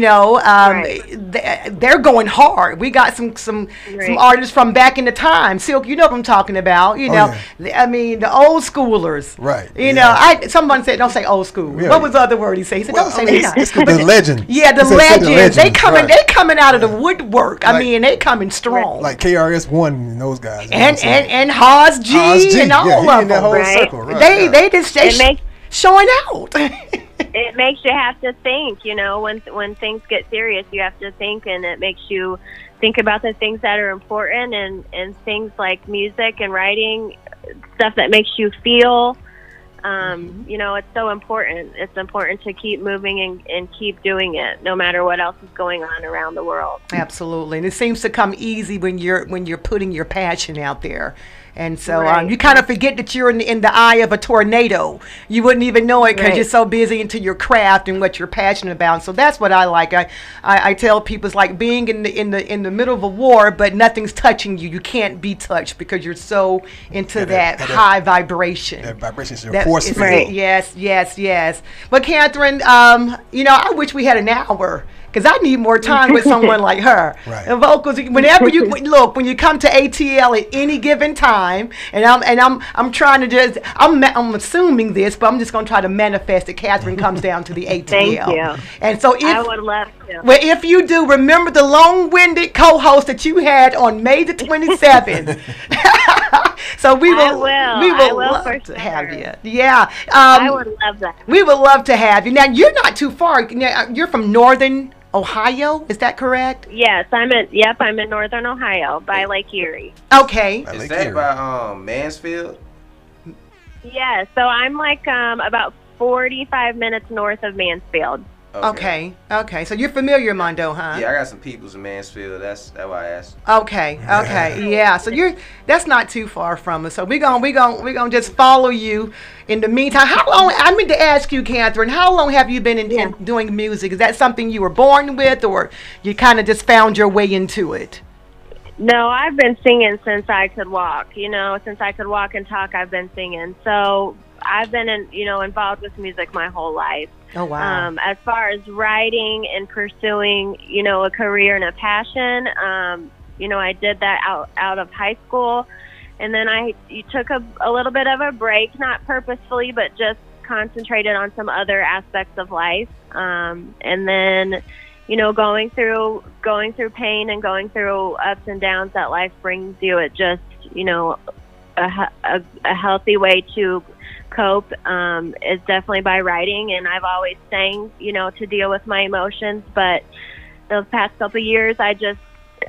they're going hard. We got some artists from back in the time. Silk, you know what I'm talking about. I mean, the old schoolers. Right. Someone said, don't say old school. Yeah. What was the other word he said? He said, don't say that. It's the legend. Yeah, the legends. They coming out of the woodwork. I mean, they coming strong. Like KRS-One and those guys. And Haas G and all of them. That whole circle, right. They just showing out. It makes you have to think, when things get serious, you have to think, and it makes you think about the things that are important, and things like music and writing, stuff that makes you feel. It's so important. It's important to keep moving and keep doing it, no matter what else is going on around the world. Absolutely, and it seems to come easy when you're putting your passion out there. And so you kind of forget that you're in the eye of a tornado. You wouldn't even know it because you're so busy into your craft and what you're passionate about. So that's what I like. I tell people, it's like being in the middle of a war, but nothing's touching you. You can't be touched because you're so into that high vibration. That vibration is your force field. Yes. But Catherine, I wish we had an hour, because I need more time with someone like her. Right. And vocals, whenever you look, when you come to ATL at any given time, and I'm trying to I'm assuming this, but I'm just going to try to manifest that Catherine comes down to the ATL. Thank you. And so I would love to. Well, if you do, remember the long-winded co-host that you had on May the 27th. So we will love to have you. Yeah. I would love that. We would love to have you. Now, you're not too far. You're from northern Ohio, is that correct? Yes, I'm in northern Ohio by Lake Erie. Okay. Is that by Mansfield? Yeah, so I'm like about 45 minutes north of Mansfield. Okay. So you're familiar, Mondo, huh? Yeah, I got some peoples in Mansfield. That's why I asked. Okay. Yeah. So that's not too far from us. So we're gonna just follow you. In the meantime, how long? I mean to ask you, Catherine, how long have you been in doing music? Is that something you were born with, or you kind of just found your way into it? No, I've been singing since I could walk. Since I could walk and talk, I've been singing. So I've been involved with music my whole life. Oh, wow. As far as writing and pursuing, a career and a passion, I did that out of high school. And then I took a little bit of a break, not purposefully, but just concentrated on some other aspects of life. And then, going through pain and going through ups and downs that life brings you, it just, a healthy way to cope is definitely by writing. And I've always sang, to deal with my emotions. But those past couple of years, I just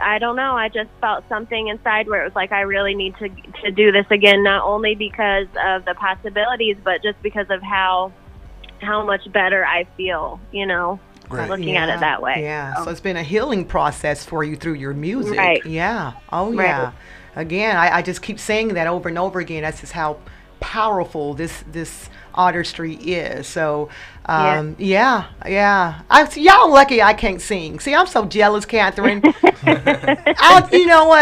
felt something inside where it was like I really need to do this again, not only because of the possibilities, but just because of how much better I feel, looking at it that way. Yeah, so it's been a healing process for you through your music. Right. Yeah. Oh, yeah. Right. Again, I just keep saying that over and over again. That's just how powerful this artistry is. So yeah. Y'all lucky I can't sing. See, I'm so jealous, Catherine. You know what?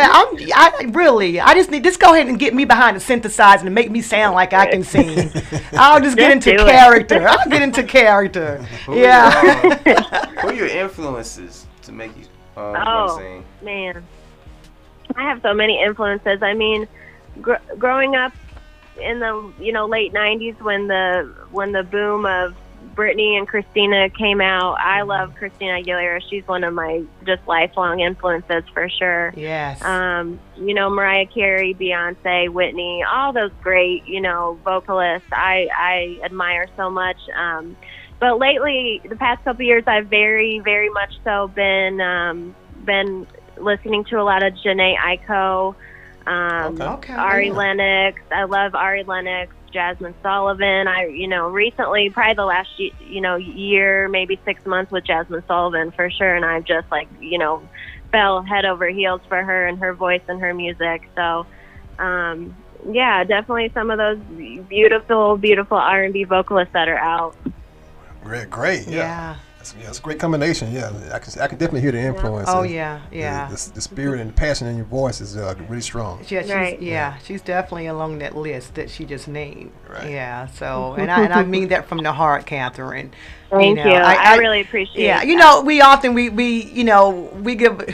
I just need go ahead and get me behind the synthesizer and make me sound like I can sing. I'll just get into character. I'll get into character. Who are your influences to make you want to sing? Man, I have so many influences. I mean, growing up in the late 90s when the boom of Britney and Christina came out, I love Christina Aguilera. She's one of my just lifelong influences for sure. Yes. Mariah Carey, Beyonce, Whitney, all those great vocalists I admire so much. But lately, the past couple years, I've very, very much so been listening to a lot of Jhené Aiko. Ari Lennox. I love Ari Lennox, Jasmine Sullivan. I recently, probably the last year, maybe 6 months with Jasmine Sullivan for sure, and I've just fell head over heels for her and her voice and her music. So definitely some of those beautiful R&B vocalists that are out. Great. Yeah. It's a great combination. Yeah, I can definitely hear the influence. Oh yeah. The spirit and the passion in your voice is really strong. Yeah, she's definitely along that list that she just named. Right. Yeah. So and I mean that from the heart, Catherine. Thank you. I really appreciate. Yeah. That. We often we give.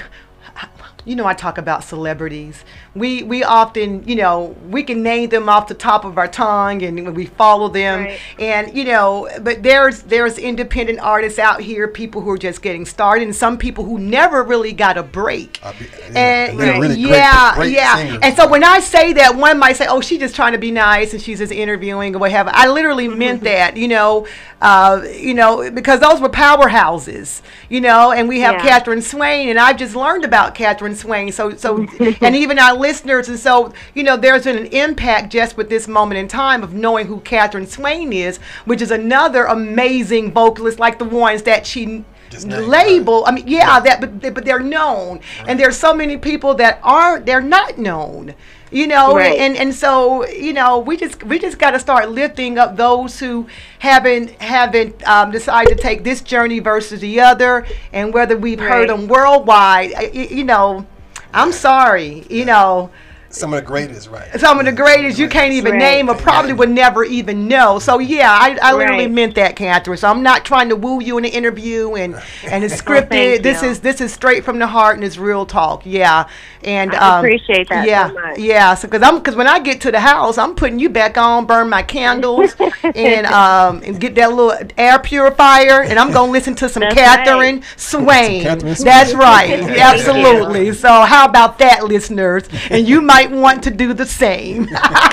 I talk about celebrities. We often, we can name them off the top of our tongue and we follow them. Right. And, but there's independent artists out here, people who are just getting started, and some people who never really got a break. And really great singers. And so when I say that, one might say, oh, she's just trying to be nice and she's just interviewing or whatever. I literally meant that, because those were powerhouses, and we have Catherine Swain, and I've just learned about Catherine Swain. So and even our listeners, and so there's been an impact just with this moment in time of knowing who Catherine Swain is, which is another amazing vocalist like the ones that she label. I mean, but they're known, and there's so many people that they're not known. Right. And so we just got to start lifting up those who haven't decided to take this journey versus the other, and whether we've heard them worldwide. I'm sorry, Some of the greatest, right? Some of the greatest you can't even name or probably would never even know. So I literally meant that, Catherine. So I'm not trying to woo you in an interview and it's scripted. This is straight from the heart and it's real talk. Yeah, and I appreciate that so much. Yeah, so because when I get to the house, I'm putting you back on, burn my candles, and get that little air purifier, and I'm gonna listen to some Catherine Swain. That's right, absolutely. So how about that, listeners? And you might want to do the same.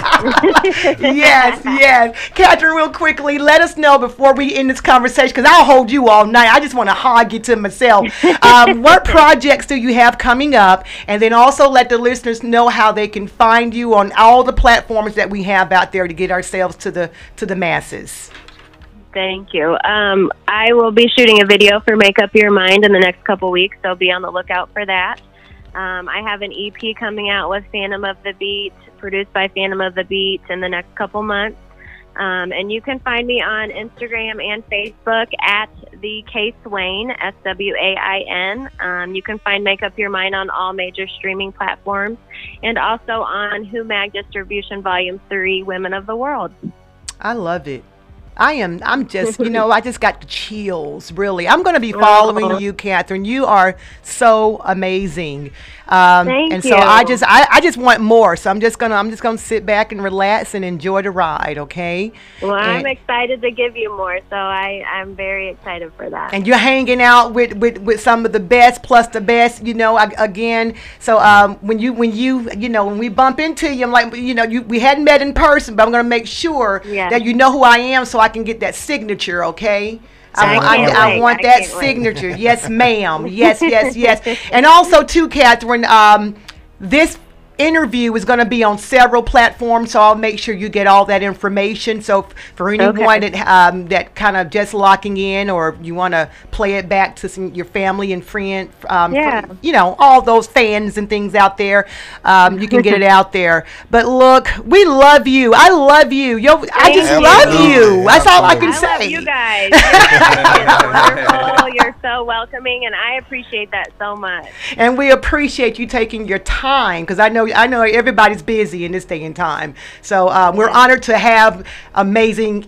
Yes. Catherine, real quickly, let us know before we end this conversation, because I'll hold you all night. I just want to hog you to myself. What projects do you have coming up? And then also let the listeners know how they can find you on all the platforms that we have out there to get ourselves to the masses. Thank you. I will be shooting a video for Make Up Your Mind in the next couple weeks, so be on the lookout for that. I have an EP coming out with Phantom of the Beat, produced by Phantom of the Beat, in the next couple months. And you can find me on Instagram and Facebook at the K Swain, SWAIN. You can find Make Up Your Mind on all major streaming platforms, and also on Who Mag Distribution Volume 3, Women of the World. I love it. I'm just, I just got the chills, really. I'm going to be following you, Catherine. You are so amazing. Thank and you. so I just want more. So I'm just gonna sit back and relax and enjoy the ride, okay? Well, I'm excited to give you more, so I'm very excited for that. And you're hanging out with some of the best plus the best, again. So when we bump into you, I'm like, we hadn't met in person, but I'm gonna make sure that you know who I am, so I can get that signature, okay? I want that signature. Yes, ma'am. Yes. And also, too, Catherine, this interview is going to be on several platforms, so I'll make sure you get all that information. So for anyone that kind of just locking in, or you want to play it back to your family and friends, all those fans and things out there, you can get it out there. But look, we love you. I love you. I just love you. That's all I can say. I love you guys. It's wonderful. You're so welcoming, and I appreciate that so much. And we appreciate you taking your time, because I know everybody's busy in this day and time. So we're honored to have amazing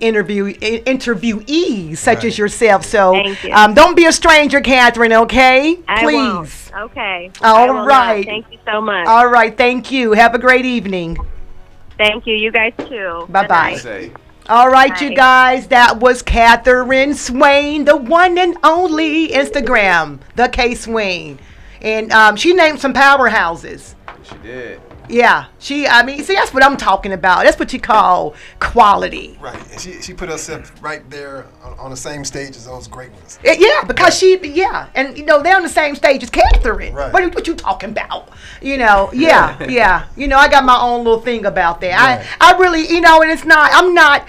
interviewees such as yourself. So don't be a stranger, Catherine, okay? Please. I won't. Okay. All right. Thank you so much. All right. Thank you. Have a great evening. Thank you. You guys too. Bye-bye. All right, you guys, that was Catherine Swain, the one and only Instagram, the K Swain. And she named some powerhouses. She did. Yeah, see, that's what I'm talking about. That's what you call quality. Right, and she put herself right there on the same stage as those great ones. Yeah, because and they're on the same stage as Catherine. Right. What you talking about? Yeah. I got my own little thing about that. Right. I really, and it's not. I'm not.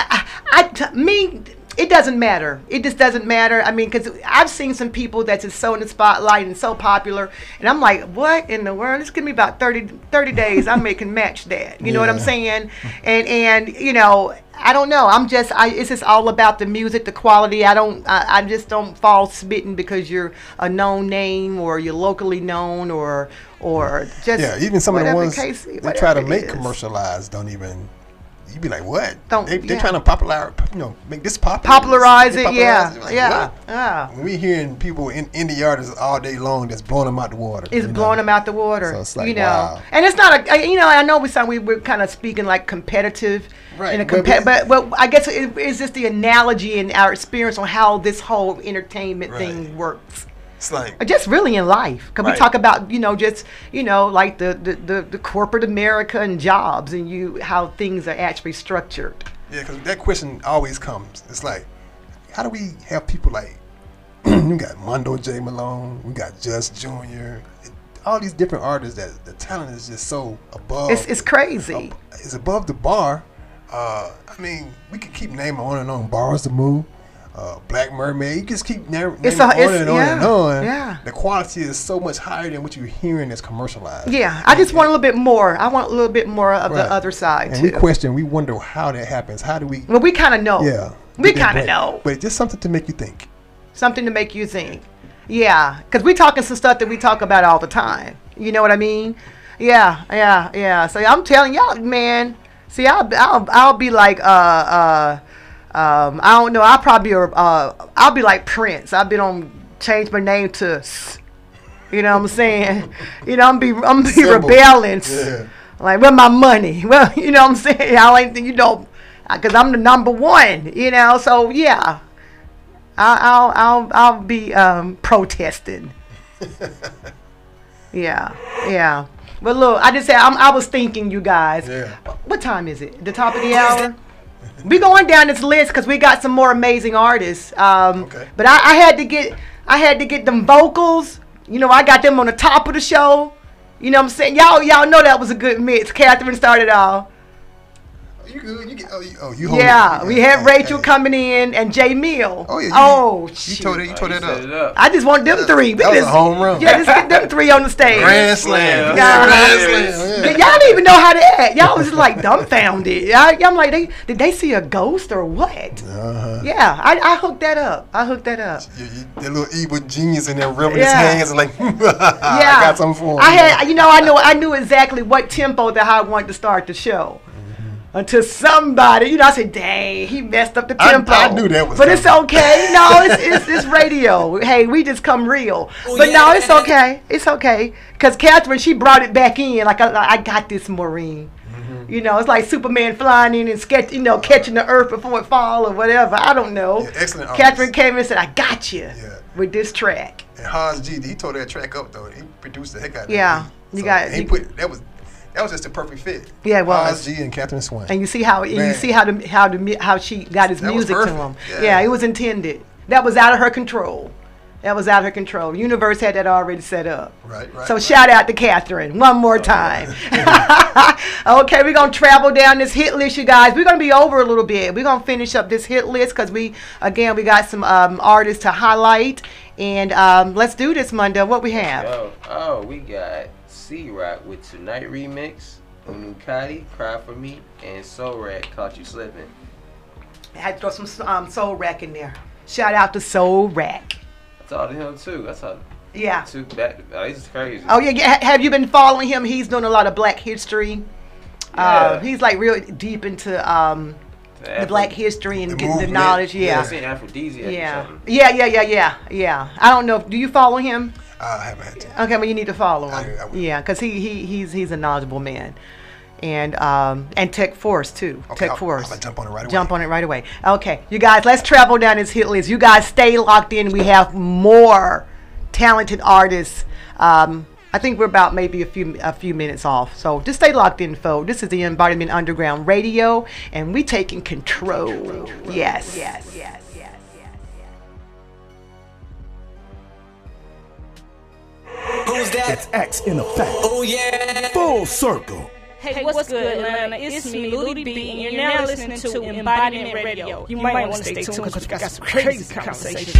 It doesn't matter. It just doesn't matter. Because I've seen some people that's just so in the spotlight and so popular, and I'm like, what in the world? It's gonna be about 30 days. I can match that. You know what I'm saying? And I don't know. It's just all about the music, the quality. I just don't fall smitten because you're a known name or you're locally known or just even some of the ones they try to make commercialized don't even. You'd be like, what? They're trying to make this popular. Popularize it, Like, yeah. When we hearing people indie artists all day long that's blowing them out the water. It's blowing them out the water. So it's like, wow. And it's not I know we're kind of speaking like competitive. Right. But I guess it's just the analogy and our experience on how this whole entertainment thing works. It's like just really in life, because we talk about like the corporate America and jobs and how things are actually structured. Yeah, because that question always comes. It's like, how do we have people like we got Mondo J. Malone, we got Just Jr., all these different artists that the talent is just so above. It's crazy. It's above the bar. We could keep naming on and on. Bars to Move. Black Mermaid, you just keep naming on and on. Yeah. The quality is so much higher than what you're hearing that's commercialized. Yeah, I just want a little bit more. I want a little bit more of the other side, and too. We wonder how that happens. How do we? Well, we kind of know. Yeah. We kind of know. But just something to make you think. Something to make you think. Yeah, because we talking some stuff that we talk about all the time. You know what I mean? Yeah. So I'm telling y'all, man. See, I'll be like, I don't know. I'll be like Prince. I've been on change my name to, you know what I'm saying? I'm be rebelling. Yeah. Like, where my money? Well, you know what I'm saying? I ain't because I'm the number one. So yeah, I'll be protesting. Yeah. But look, I just said I was thinking, you guys. Yeah. What time is it? The top of the hour. We going down this list because we got some more amazing artists. But I had to get them vocals. I got them on the top of the show. You know what I'm saying? Y'all know that was a good mix. Catherine started off. You good? You get? You hold Yeah, it. we had Rachel coming in and Jay Mill. Oh yeah. You shoot. tore that up. I just want them three. That was a home run. Yeah, just get them three on the stage. Grand slam. Grand slam. Y'all didn't even know how to act. Y'all was just like dumbfounded. I'm like, did they see a ghost or what? Yeah, I hooked that up. That little evil genius in there rubbing his hands and like, I got something for him. I knew exactly what tempo that I wanted to start the show. Until somebody, I said, dang, he messed up the tempo. I knew that was But it's okay. No, it's radio. Hey, we just come real. But no, it's okay. It's okay. Because Catherine, she brought it back in. Like, I got this, Maureen. It's like Superman flying in and catching the earth before it fall or whatever. I don't know. Yeah, excellent. Catherine came in and said, I got you with this track. And Hans G, he tore that track up though. He produced the heck out of it. Yeah, that was just a perfect fit. Yeah, it was. Hans G and Catherine Swain. And you see how she got his music to him. Yeah, it was intended. That was out of her control. Universe had that already set up. Right. So shout out to Catherine one more time. Okay, we're going to travel down this hit list, you guys. We're going to be over a little bit. We're going to finish up this hit list because we got some artists to highlight. And let's do this, Munda. What we have? We got C-Rock with Tonight Remix, Unukati, Cry For Me, and Soul Rat, Caught You Slipping. I had to throw some Soul Rack in there. Shout out to Soul Rack. I thought of him too. That's how. Yeah. This is crazy. Oh yeah. Have you been following him? He's doing a lot of Black history. Yeah. He's like real deep into the Black history and getting the knowledge. Yeah. I've seen Aphrodisiac. Yeah. I don't know. Do you follow him? I haven't had to. Okay, well you need to follow him. I will. Yeah, because he's a knowledgeable man. And Tech Force too. Okay, Tech Force. I'm gonna jump on it right away. Okay, you guys, let's travel down this hit list. You guys stay locked in. We have more talented artists. I think we're about maybe a few minutes off. So just stay locked in, folks. This is the Embodiment Underground Radio, and we taking control. Yes. Who's that? It's X in effect. Oh yeah. Full circle. Hey, what's good, Atlanta? It's me, Ludi B, and you're now listening to Embodiment Radio. You might want to stay tuned because we got some crazy conversations.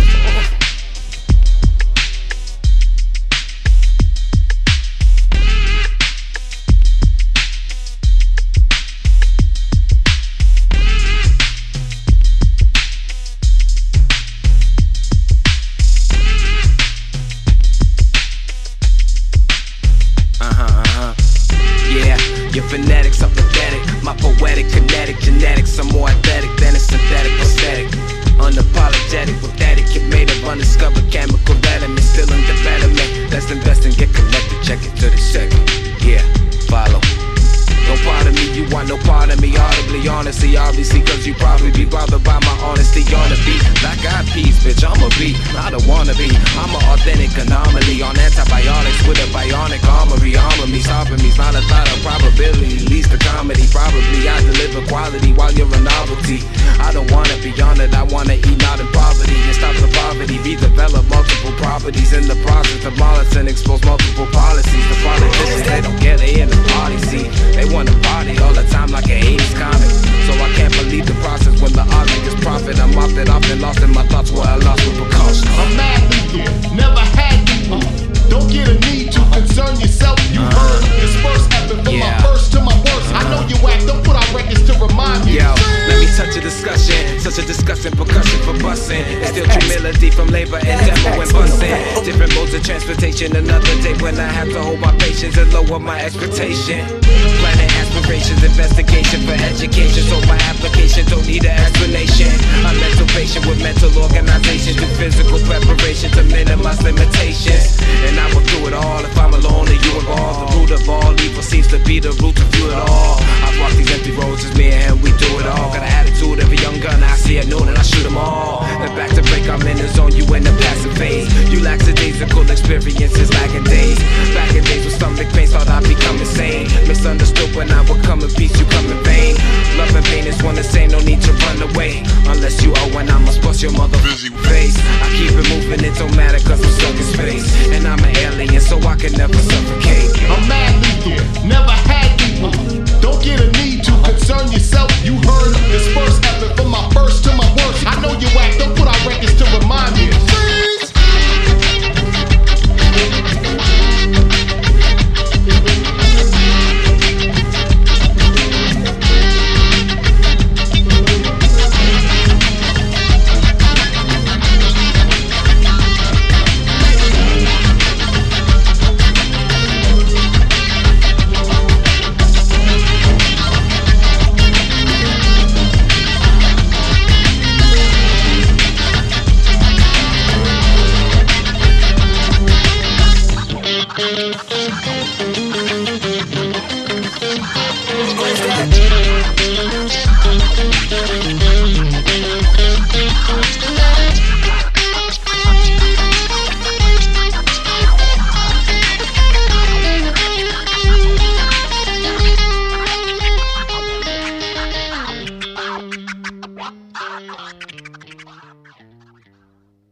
Your phonetics are pathetic. My poetic, kinetic, genetics are more athletic than a synthetic prosthetic. Unapologetic with etiquette made of undiscovered chemical elements. Still in development. Let's invest and get connected. Check it to the second. Yeah, follow. Don't part of me, you want no part of me. Audibly, honestly, obviously, cause you probably be bothered by my honesty on the beat. Black eyed peas, bitch, I'm a beat, not a wannabe. I'm an authentic anomaly on antibiotics with a bionic armory. Armor me, stopping me's not a thought of probability. Least the comedy, probably I deliver quality while you're a novelty. I don't wanna be honored, I wanna eat not in poverty. And stop the poverty, redevelop multiple properties. In the process, demolish and expose multiple policies. The politicians, they don't get it in the party scene. They wanna party all the time like an 80s comic. So I can't believe the process when the object is profit. I'm off that I've been lost in my thoughts where I lost with precaution. I'm mad lethal, never had you. Don't get a need to concern yourself. You heard this first epic from my first to my worst. I know you whack, don't put out records to remind me. Yo, let me touch a discussion. Such a disgusting percussion for bussin'. It's still humility from labor and demo and bussin'. Different modes of transportation. Another day when I have to hold my patience and lower my expectation. Planning aspirations, investigation for education. So my application don't need an explanation. I'm mental patient with mental organization. Do physical preparation to minimize limitations. And I will do it all if I'm alone and you involved. The root of all evil seems to be the root of you at all. I walk these empty roads, it's me and him, we do it all. Got an attitude of a young gun, I see at noon and I shoot them all. And back to break, I'm in the zone, you in the passive phase. You lackadaisical experiences, lacking days. Back in days with stomach pains, thought I'd become insane. Misunderstood when I would come in peace, you come in vain. Love and pain is one the same, no need to run away. Unless you owe when I must bust your mother face. I keep it moving, it don't matter cause I'm stuck in space. And I'm an alien, so I can never suffocate. I'm mad lethal, never had you.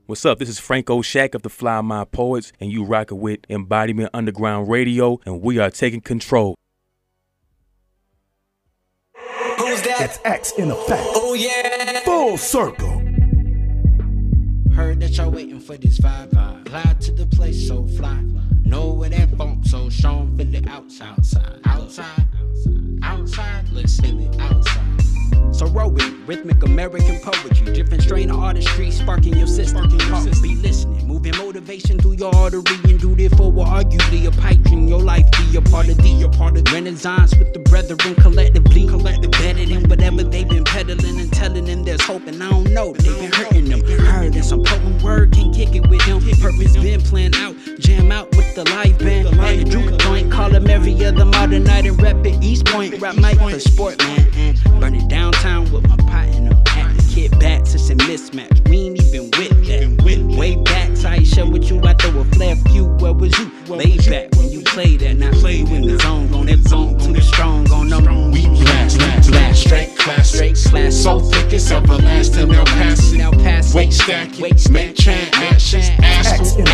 What's up? This is Franco Shack of the Fly My Poets, and you rockin' with Embodiment Underground Radio, and we are taking control. Who's that? It's X in effect. Oh yeah. Full circle. Heard that y'all waiting for this vibe. Glide to the place so fly. Know where that funk so strong. Feel it outside. Outside. Let's feel it outside. So roll with it. Rhythmic American poetry. Different strain of artistry sparking your system. Be listening. Moving motivation through your artery. And do this for what arguably a patron. Your life be a part of the Renaissance with the brethren collectively. Better than whatever they've been peddling and telling them there's hope. And I don't know. They've been hurting them. Heard that some potent word can kick it with them. Purpose been planned out. Jam out with the live band. And the juke joint. Call them every other modern night and rep it. East Point. Rap mic for sport, man. Burn it downtown with my pot in them. Kid bats, it's a mismatch. We ain't even with that. Way back, so I share with you. I throw a flare few. Where was you? Laid back when you played that. Now you in the zone. On that zone too strong on them. We blast. Straight class. So thick it's everlasting. Now pass it. Weight stack it. Make chant actions. Ask who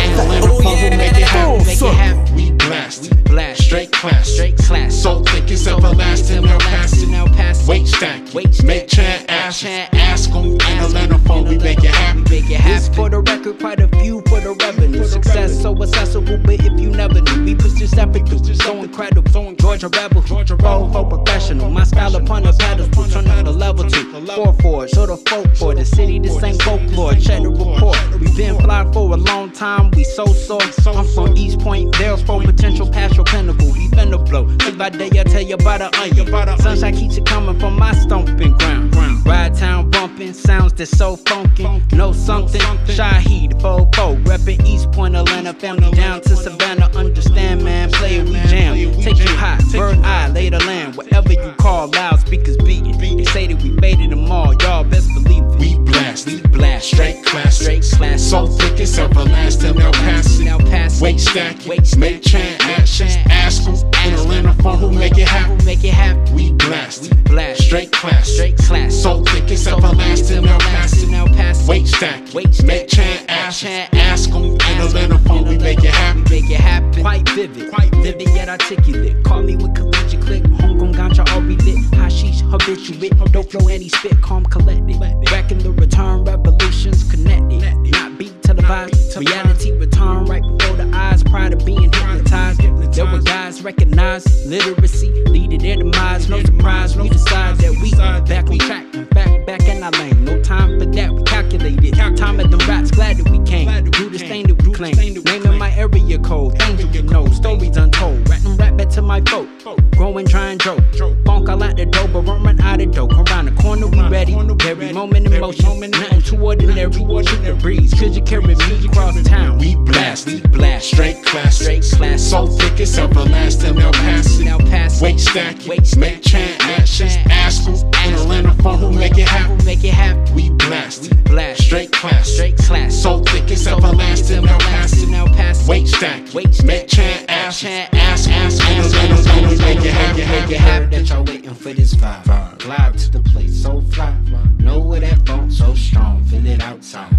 make it happen. We blast. Straight class. So thick it's everlasting. Now pass it. Weight stack it. Make chant actions. Ask who Atlanta phone. We make it happen. This for the record, quite a few for the revenue. Success so accessible, but if you never knew, we push this effort through. So incredible. Georgia rebel. Roll for professional. My style upon a pedestal. Turn up the level 2. 4-4. Show the folk for the city. This ain't folklore. Check the report. We been fly for a long time. We so sore. I'm from East Point. There's for potential past your pinnacle. We finna blow. Day by day, I tell you about the onion. Sunshine keeps it coming from my stomping ground. Ride town bumping. Sounds that's so funky. Know something. Shaheed, 4-4. Reppin' East Point, Atlanta. Family down to Savannah. Understand, man. Play it, we jam. Take you high. Bird eye, lay the land. Whatever you call, loudspeakers beating. They say that we faded them all. Y'all best believe it. We blast. Straight class. So thick it's everlasting. Now pass it. Weight stack it. Make chant actions. Ask who Atlanta phone. Who make it happen. We blast. Straight class. So thick it's everlasting. Now pass it. Weight stack it. Make chant actions. Ask who Atlanta phone. We make it happen. Quite vivid yet articulate. Call me with collegiate click. Homegrown ganja already lit. Hashish habituate. Dope flow and he spit. Calm collected. Back in the return. Revolutions connected. Not beat televised. Reality return right before the eyes. Prior to being hypnotized. There were guys recognized. Literacy leading their demise. No surprise. We decide that we back on track. In fact, back in our lane. No time for that. We calculated. Time at the rats. Glad that we came. Do this thing that we claim. Naming my area code. Things that we know. Stories untold. Rap back to my folk. Growing, trying, joke. Funk all out the dough, but run out of dope. Around the corner, we ready. Every moment in motion. Nothing too ordinary. Shoot the breeze. Could you carry me across town? We blast. Straight class. So thick it's everlasting. Now pass it. Weight stack it. Make chant actions. Ask who Atlanta phone. Who make it happen. We blast. Straight class. So thick it's everlasting. Now pass it. Weight stack it. Make chant actions. Ask who Atlanta phone. Who make it happen. That y'all waiting for this vibe. Glide to the place so fly. Know where that funk so strong. Feel it outside.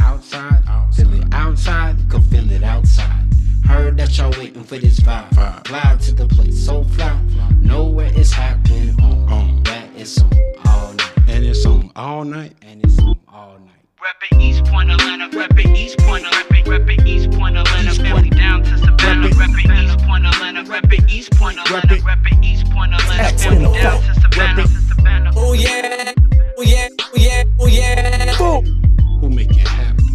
Feel it outside. Go feel it outside. Heard that y'all waiting for this vibe. Glide to the place so fly. Know where it's happening on. That it's on all night. And it's on all night. Reppin' East Point, Atlanta. Reppin' East Point, reppin' East Point, Atlanta. Family down to Savannah. Reppin' East Point, Atlanta. Reppin' East Point, Atlanta. Reppin' East Point, Atlanta. Family down to Savannah. Oh yeah. Who make it happen?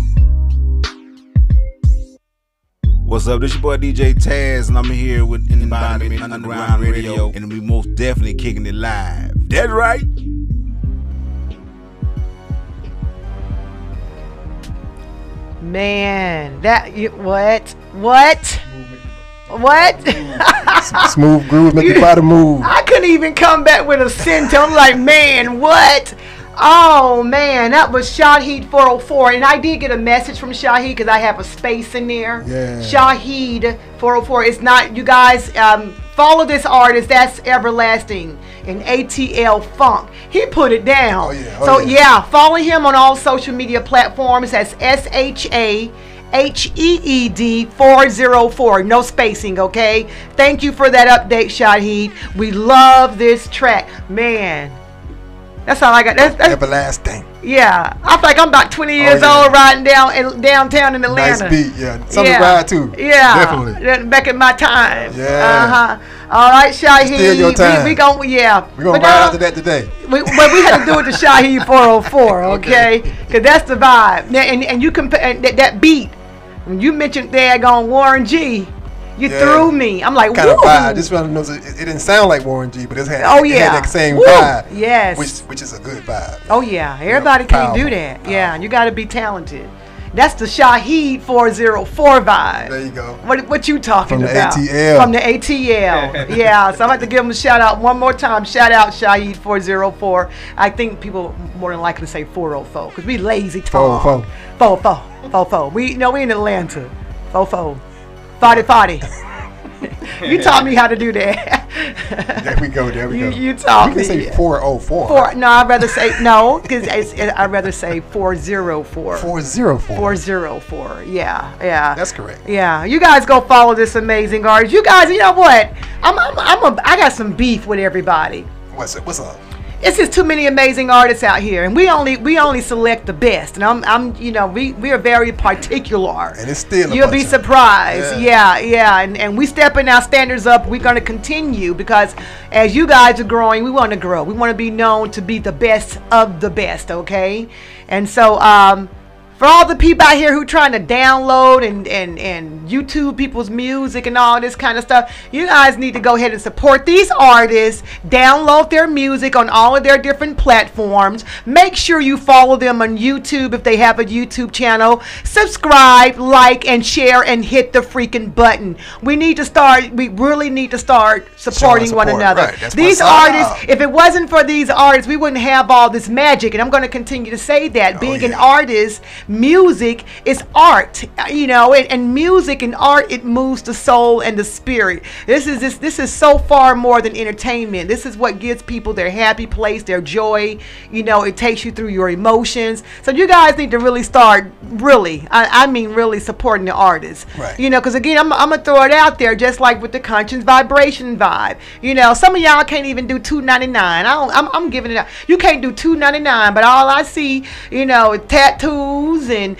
What's up? This your boy DJ Taz, and I'm here with Embodiment Underground Radio, and we most definitely kicking it live. That's right. Man, what? Smooth groove, make your body move. I couldn't even come back with a sentence. I'm like, man, what? Oh man, that was Shaheed 404, and I did get a message from Shaheed because I have a space in there. Yeah. Shaheed 404. It's not, you guys. Follow this artist. That's Everlasting and ATL Funk. He put it down. Follow him on all social media platforms. That's SHAHEED 404. No spacing, okay? Thank you for that update, Shaheed. We love this track. Man, that's all I got. That's Everlasting. Yeah. I feel like I'm about 20 years old riding downtown in Atlanta. Nice beat, yeah. Something to ride too. Yeah. Definitely. Back in my time. Yeah. All right, Shaheed. Still your time. We gon' We're going to ride after that today. We had to do it to Shaheed 404, okay? Because that's the vibe. Now, and you compare that beat. When you mentioned daggone Warren G, you threw me. I'm like, kind woo. of vibe. This one knows it didn't sound like Warren G, but it had that same Woo. vibe. Yes. Which is a good vibe. Oh yeah, everybody can't do that. Yeah, you got to be talented. That's the Shaheed 404 vibe. There you go. What you talking about? From the ATL. From the ATL. Yeah, so I'm going to give him a shout out one more time. Shout out Shaheed 404. I think people more than likely say 404 because we lazy talk. 404. We in Atlanta. 44. 40. You taught me how to do that. There we go. You taught me. You can say 404. No, I'd rather say no, because I'd rather say 404. 404. Yeah. That's correct. Yeah, you guys go follow this amazing artist. You guys, you know what? I got some beef with everybody. What's up? It's just too many amazing artists out here, and we only select the best. And we are very particular. And it's still you'll be surprised. Yeah. And we stepping our standards up. We're gonna continue because as you guys are growing, we want to grow. We want to be known to be the best of the best. Okay, and so for all the people out here who trying to download and YouTube people's music and all this kind of stuff, you guys need to go ahead and support these artists. Download their music on all of their different platforms. Make sure you follow them on YouTube if they have a YouTube channel. Subscribe, like, and share, and hit the freaking button. We really need to start supporting one another. Right. These artists, if it wasn't for these artists, we wouldn't have all this magic. And I'm going to continue to say that. Being an artist, music is art, and music and art, it moves the soul and the spirit. This is so far more than entertainment. This is what gives people their happy place, their joy. It takes you through your emotions. So you guys need to really start really supporting the artists. Right. Because again, I'm gonna throw it out there, just like with the Conscious Vibration vibe. Some of y'all can't even do $2.99. I'm giving it out. You can't do $2.99, but all I see, tattoos and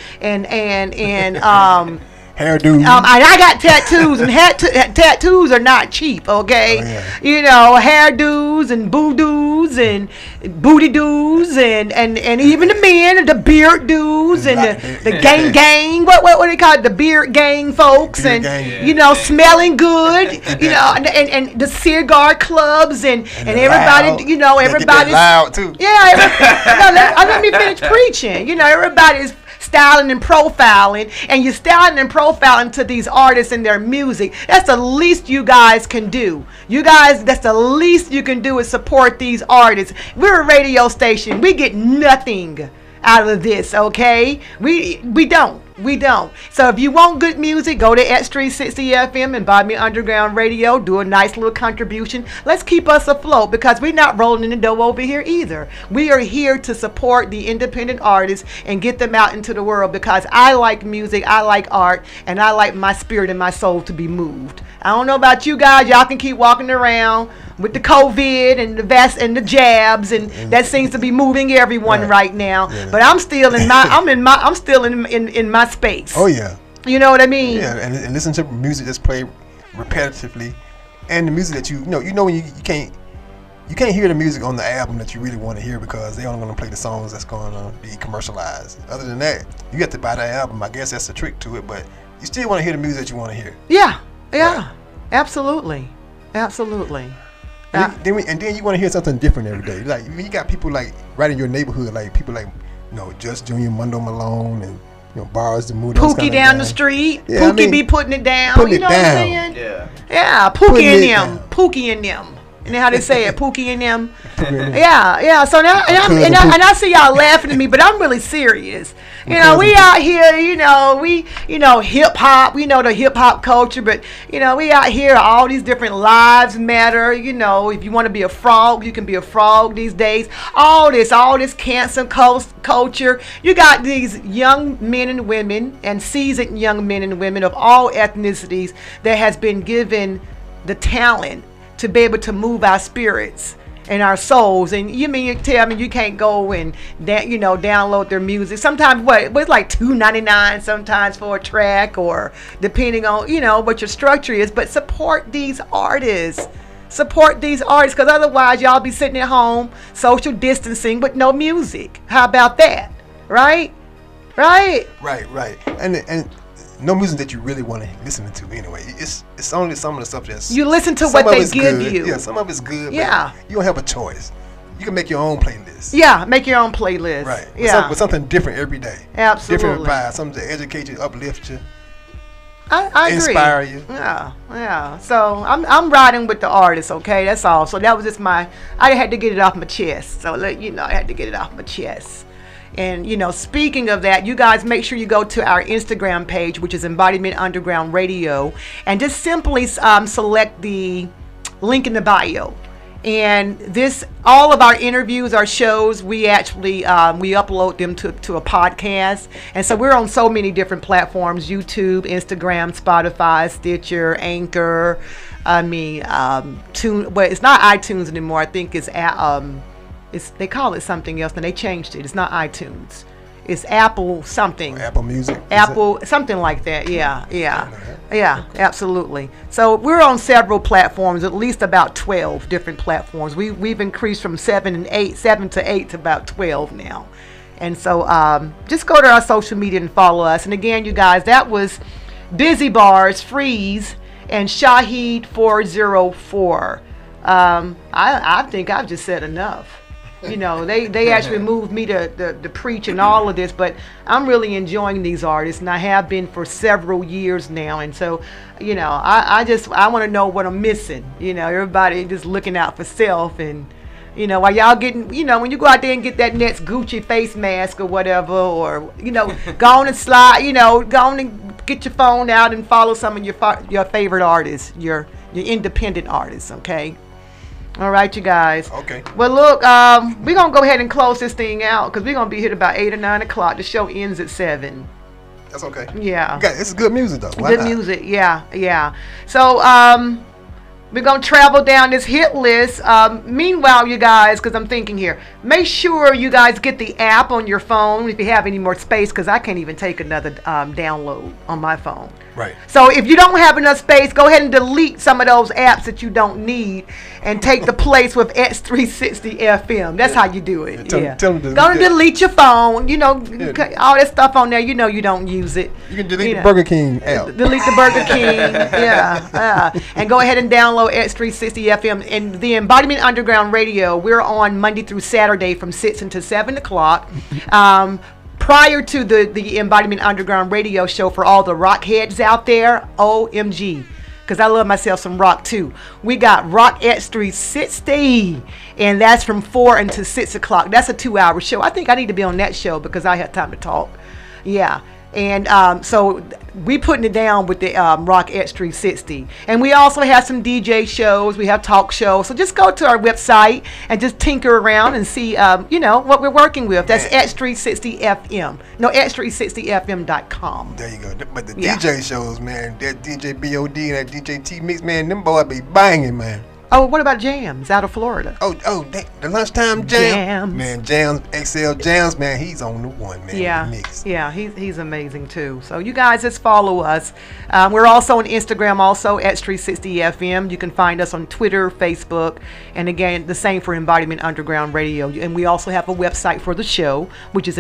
hairdos. I got tattoos, and tattoos are not cheap, okay? Hairdos and boo-doos and booty-doos and even the men, the beard dudes and the gang, what do they call it? The beard gang folks, smelling good, and the cigar clubs and everybody, everybody's loud too. Yeah, let me finish preaching. Everybody's styling and profiling, and you're styling and profiling to these artists and their music. That's the least you guys can do. That's the least you can do is support these artists. We're a radio station. We get nothing out of this, okay? We don't. So if you want good music, go to X360 FM and Bobby Underground Radio. Do a nice little contribution. Let's keep us afloat because we're not rolling in the dough over here either. We are here to support the independent artists and get them out into the world because I like music, I like art, and I like my spirit and my soul to be moved. I don't know about you guys. Y'all can keep walking around with the COVID and the vest and the jabs, and that seems to be moving everyone right now. Yeah. But I'm still in my space. Oh yeah. You know what I mean? Yeah, and listen to music that's played repetitively, and the music that you know when you can't hear the music on the album that you really want to hear because they only going to play the songs that's going to be commercialized. Other than that, you have to buy the album. I guess that's the trick to it, but you still want to hear the music that you want to hear. Yeah, right. Absolutely. And then you want to hear something different every day. Like you got people like right in your neighborhood, like people like Just Junior, Mondo Malone, and Bars the Mood. Pookie down the street. Yeah, Pookie be putting it down. Putting you know it down. what I'm saying? Yeah, Pookie and them. And then how they say it, Pookie and them. Yeah. So now, and I see y'all laughing at me, but I'm really serious. You know, we out here, hip hop. We know the hip hop culture, but we out here. All these different lives matter. If you want to be a frog, you can be a frog these days. All this cancer culture. You got these young men and women, and seasoned young men and women of all ethnicities that has been given the talent to be able to move our spirits and our souls. And you tell me you can't go and download their music? Sometimes it's like $2.99 sometimes for a track, or depending on what your structure is. But support these artists. Because otherwise y'all be sitting at home social distancing with no music. How about that? Right. And no music that you really want to listen to anyway. It's only some of the stuff that's you listen to what they give you. Yeah, some of it's good. Yeah, but you don't have a choice. You can make your own playlist. Yeah, make your own playlist. Right. Yeah, with something different every day. Absolutely. Different vibe. Something to educate you, uplift you. I agree. Inspire you. Yeah. So I'm riding with the artist, okay? That's all. So that was just I had to get it off my chest. So I had to get it off my chest. And speaking of that, you guys make sure you go to our Instagram page, which is Embodiment Underground Radio, and just simply select the link in the bio. And all of our interviews, our shows, we actually we upload them to a podcast. And so we're on so many different platforms: YouTube, Instagram, Spotify, Stitcher, Anchor. It's not iTunes anymore. I think they call it something else, and they changed it. It's not iTunes. It's Apple something. Apple Music. Apple, something like that. Yeah, absolutely. So we're on several platforms, at least about 12 different platforms. We've increased from 7 to 8 to about 12 now. And so just go to our social media and follow us. And again, you guys, that was Busy Bars, Freeze, and Shahid 404. I think I've just said enough. They actually moved me to preach and all of this, but I'm really enjoying these artists, and I have been for several years now. And so, I want to know what I'm missing. Everybody just looking out for self, and while y'all getting, when you go out there and get that next Gucci face mask or whatever, or go on and slide, go on and get your phone out and follow some of your favorite artists, your independent artists. Okay. All right, you guys. Okay. Well, look, we're going to go ahead and close this thing out because we're going to be here about 8 or 9 o'clock. The show ends at 7. That's okay. Yeah. It's good music, though. Good music, yeah. So, we're going to travel down this hit list. Meanwhile, you guys, because I'm thinking here, make sure you guys get the app on your phone if you have any more space, because I can't even take another download on my phone. Right. So if you don't have enough space, go ahead and delete some of those apps that you don't need and take the place with X360 FM. That's how you do it. Tell them to go and delete your phone. All that stuff on there, you don't use it. You can delete the Burger King app. Delete the Burger King. Yeah. And go ahead and download X360 FM. And the Embodiment Underground Radio, we're on Monday through Saturday from 6 until 7 o'clock. Prior to the Embodiment Underground Radio show, for all the rock heads out there, OMG, because I love myself some rock too. We got Rock X360, and that's from 4 until 6 o'clock. That's a 2-hour show. I think I need to be on that show because I have time to talk. Yeah. And so we putting it down with the Rock X360. And we also have some DJ shows. We have talk shows. So just go to our website and just tinker around and see, what we're working with. That's X360 FM. No, X360FM.com. There you go. But the DJ shows, man, that DJ BOD and that DJ T-Mix, man, them boys be banging, man. Oh, what about Jams out of Florida? The lunchtime jam. Man, Jams, XL Jams, man, he's on the one, man. Yeah, he's amazing too. So you guys just follow us. We're also on Instagram, also X360FM. You can find us on Twitter, Facebook, and again, the same for Embodiment Underground Radio. And we also have a website for the show, which is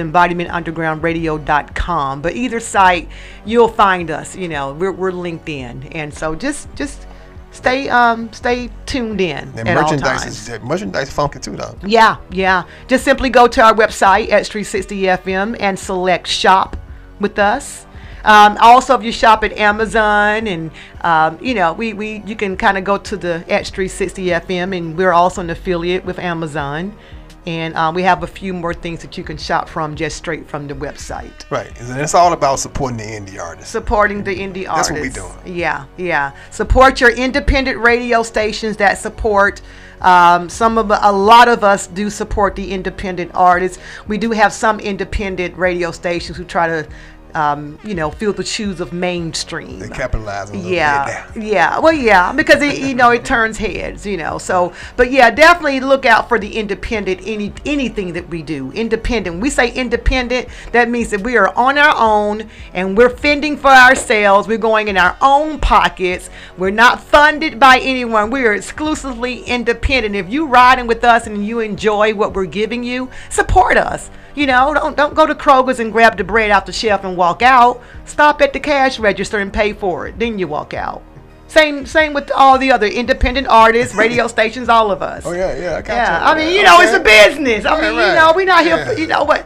embodimentundergroundradio.com. But either site, you'll find us. We're linked in, and so just stay tuned in and at merchandise all times. Merchandise funky too, though. Yeah. Just simply go to our website, X360FM, and select shop with us. Also, if you shop at Amazon, and you can kind of go to the X360 FM, and we're also an affiliate with Amazon. And we have a few more things that you can shop from just straight from the website. Right. And it's all about supporting the indie artists. Supporting the indie artists. That's what we're doing. Yeah. Support your independent radio stations that support. A lot of us do support the independent artists. We do have some independent radio stations who try to fill the shoes of mainstream. They capitalize on it. Yeah. Well, yeah, because it turns heads, So, but yeah, definitely look out for the independent, anything that we do. Independent. When we say independent, that means that we are on our own and we're fending for ourselves. We're going in our own pockets. We're not funded by anyone. We are exclusively independent. If you riding with us and you enjoy what we're giving you, support us. Don't go to Kroger's and grab the bread off the shelf and walk out. Stop at the cash register and pay for it. Then you walk out. Same with all the other independent artists, radio stations, all of us. Oh yeah. I got you. I mean, it's a business. I mean, we're not here for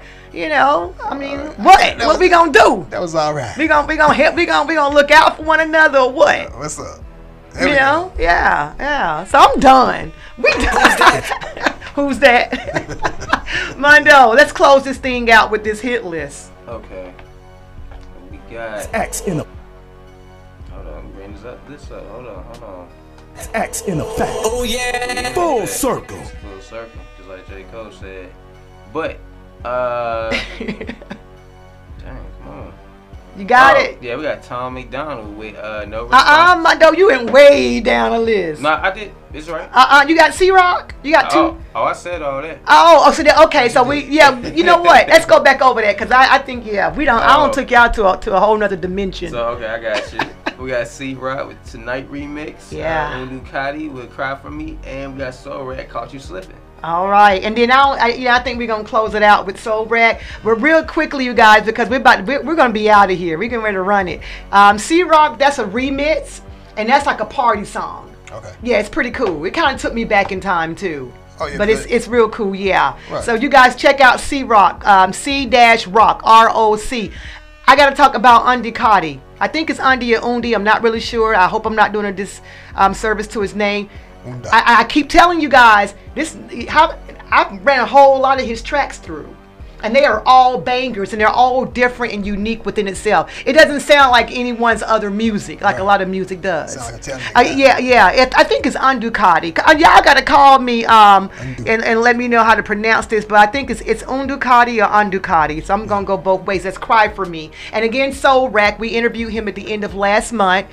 what we gonna do? That was all right. We gonna help. We gonna look out for one another or what? What's up? Yeah. So I'm done. We done. Who's that? Mondo, let's close this thing out with this hit list. Okay. We got X in a. Hold on, bring this up. Hold on. X in effect. Oh yeah. Full circle. Full circle, just like J. Cole said. But dang, come on. You got it. Yeah, we got Tom McDonald with no. Mondo, you went way down the list. No, I did. It's right. You got C-Rock. You got two. Oh, I said all that. Okay. So you know what? Let's go back over that because I think we don't. I don't took y'all to a whole nother dimension. So okay, I got you. We got C-Rock with Tonight Remix. Yeah. Ducati with Cry For Me, and we got Soul Rat Caught You Slipping. All right, and then I think we're gonna close it out with Soul Rat. But real quickly, you guys, because we're gonna be out of here. We're getting ready to run it. C-Rock, that's a remix, and that's like a party song. Okay. Yeah, it's pretty cool. It kind of took me back in time too. Oh yeah. But it's real cool, yeah. Right. So you guys check out C-Rock, C-Rock, R-O-C. I gotta talk about Undicati. I think it's Undi or Undi. I'm not really sure. I hope I'm not doing a disservice to his name. I keep telling you guys I've ran a whole lot of his tracks through, and they are all bangers, and they're all different and unique within itself. It doesn't sound like anyone's other music, like a lot of music does. Sound like I think it's Undukati. Y'all gotta call me and let me know how to pronounce this, but I think it's Undukati or Undukati. So I'm gonna go both ways. That's Cry For Me. And again, Soul Rack, we interviewed him at the end of last month.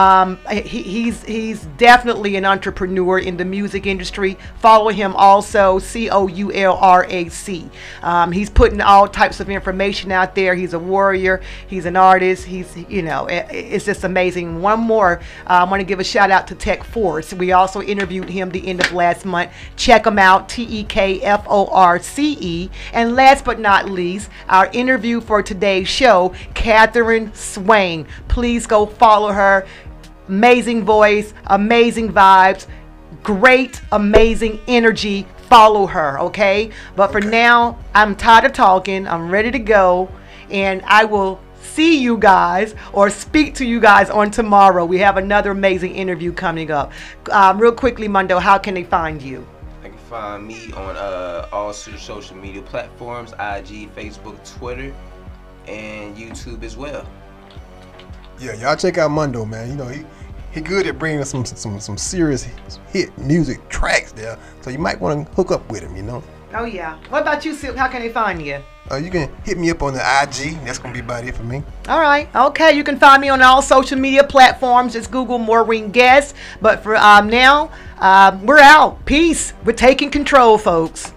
He's definitely an entrepreneur in the music industry. Follow him also, COULRAC. He's putting all types of information out there. He's a warrior. He's an artist. It's just amazing. One more, I want to give a shout out to Tech Force. We also interviewed him the end of last month. Check him out, TEKFORCE. And last but not least, our interview for today's show, Catherine Swain. Please go follow her. Amazing voice, amazing vibes, great, amazing energy. Follow her, okay? But for now, I'm tired of talking. I'm ready to go, and I will see you guys or speak to you guys on tomorrow. We have another amazing interview coming up. Real quickly, Mondo, how can they find you? They can find me on all social media platforms: IG, Facebook, Twitter, and YouTube as well. Yeah, y'all check out Mondo, man. He good at bringing us some serious hit music tracks there. So you might want to hook up with him, Oh, yeah. What about you, Silk? How can they find you? You can hit me up on the IG. That's going to be about it for me. All right. Okay. You can find me on all social media platforms. Just Google Maureen Guest. But for now, we're out. Peace. We're taking control, folks.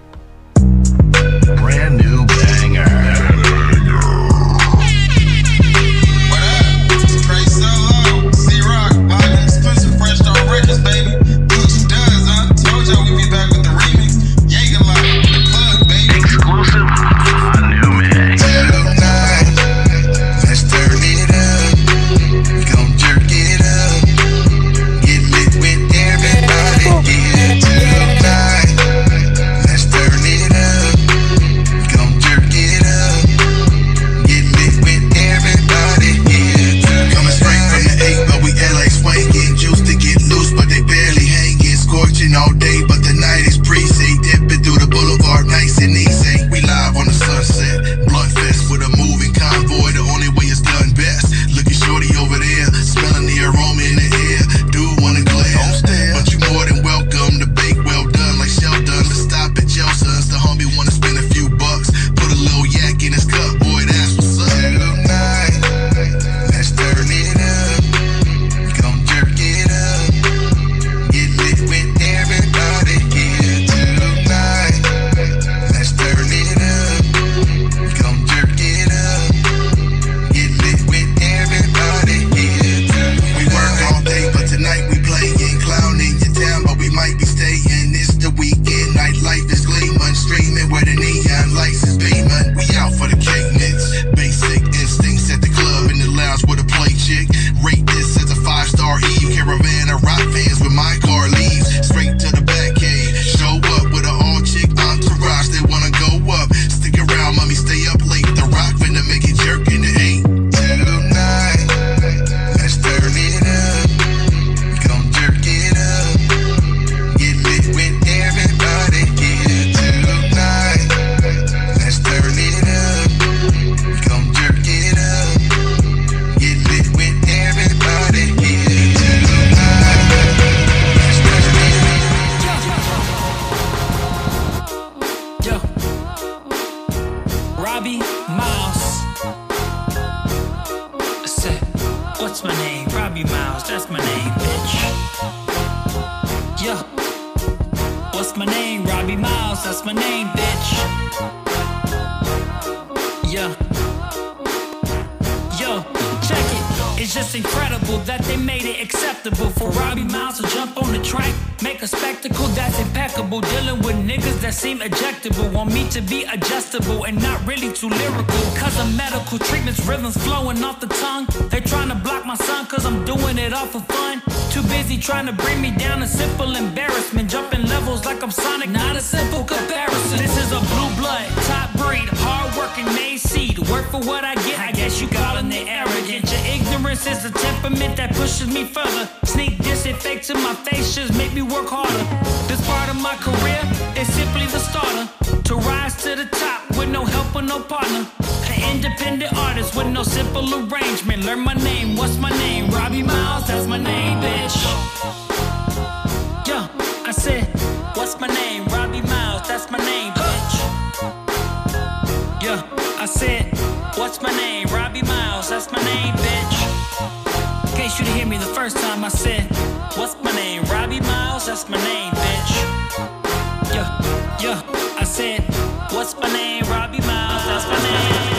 Brand new banger. Robbie Miles. I said, what's my name? Robbie Miles, that's my name, bitch. Yeah. What's my name? Robbie Miles, that's my name, bitch. Yeah. Yo, check it. It's just incredible that they made it acceptable for Robbie Miles to jump on the track, make a spectacle that's impeccable. Dealing with niggas that seem ejectable, want me to be adjustable and not really too lyrical. Cause of medical treatments, rhythms flowing off the tongue. They trying to block my son cause I'm doing it all for fun. Too busy trying to bring me down a simple embarrassment. Jumping levels like I'm Sonic, not a simple comparison. This is a blue blood, top breed, hard working made seed. Work for what I get, I guess you calling it arrogant. Your ignorance is a temperament that pushes me further. Sneak this and fake to my face just make me work harder. This part of my career is simply the starter. To rise to the top with no help or no partner. An independent artist with no simple arrangement. Learn my name, what's my name? Robbie Miles, that's my name, bitch. Yeah, I said, what's my name? Robbie Miles, that's my name, bitch. Yeah, I said, what's my name? Robbie Miles, that's my name, bitch. In case you didn't hear me the first time, I said, what's my name? Robbie Miles, that's my name, bitch. Yeah, I said, what's my name? Robbie Miles, that's my name.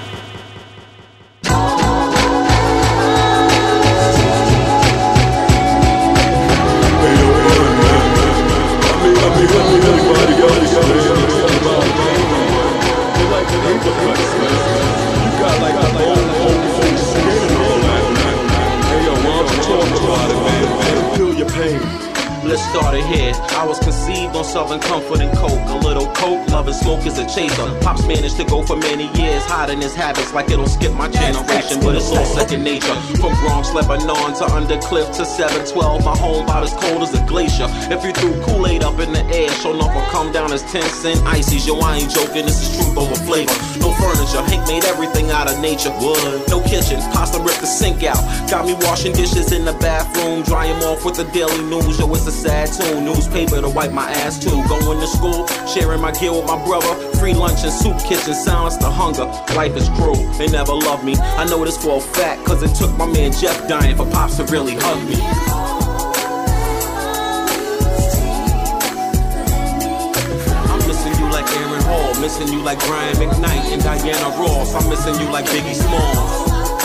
Let's start it here. I was conceived on Southern Comfort and Coke. A little coke, love and smoke is a chaser. Pops managed to go for many years, hiding his habits like it'll skip my generation, but it's all second nature. From Bronx, Lebanon to Undercliff to 712, my home about as cold as a glacier. If you threw Kool-Aid up in the air, sure enough will come down as 10 cent ices. Yo, I ain't joking, this is truth over flavor. No furniture, Hank made everything out of nature. Wood, no kitchen, pasta ripped the sink out. Got me washing dishes in the bathroom, dry them off with the Daily News. Yo, it's a sad tune, newspaper to wipe my ass too. Going to school, sharing my gear with my brother. Free lunch and soup kitchen, silence the hunger. Life is cruel, they never loved me. I know this for a fact, cause it took my man Jeff dying for Pops to really hug me. I'm missing you like Aaron Hall, missing you like Brian McKnight and Diana Ross. I'm missing you like Biggie Smalls.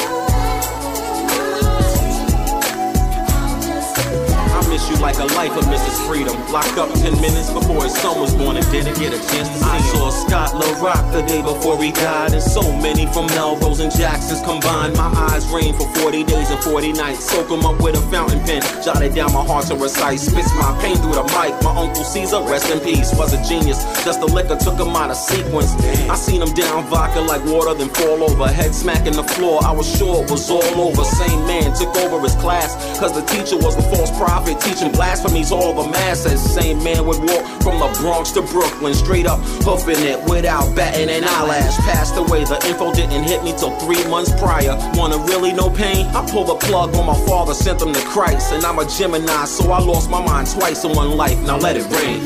You like a life of Mrs. Freedom. Locked up 10 minutes before his son was born and didn't get a chance to see him. I saw Scott LaRock the day before he died, and so many from Melrose and Jackson's combined. My eyes rained for 40 days and 40 nights. Soak them up with a fountain pen, jotted down my heart to recite. Spits my pain through the mic. My Uncle Caesar, rest in peace, was a genius. Just the liquor took him out of sequence. I seen him down vodka like water, then fall over. Head smacking the floor, I was sure it was all over. Same man took over his class, cause the teacher was the false prophet. Teaching blasphemies all the masses. Same man would walk from the Bronx to Brooklyn, straight up hoofing it without batting an eyelash. Passed away, the info didn't hit me till 3 months prior. Wanna really know pain? I pulled the plug when my father sent them to Christ. And I'm a Gemini, so I lost my mind twice in one life. Now let it rain.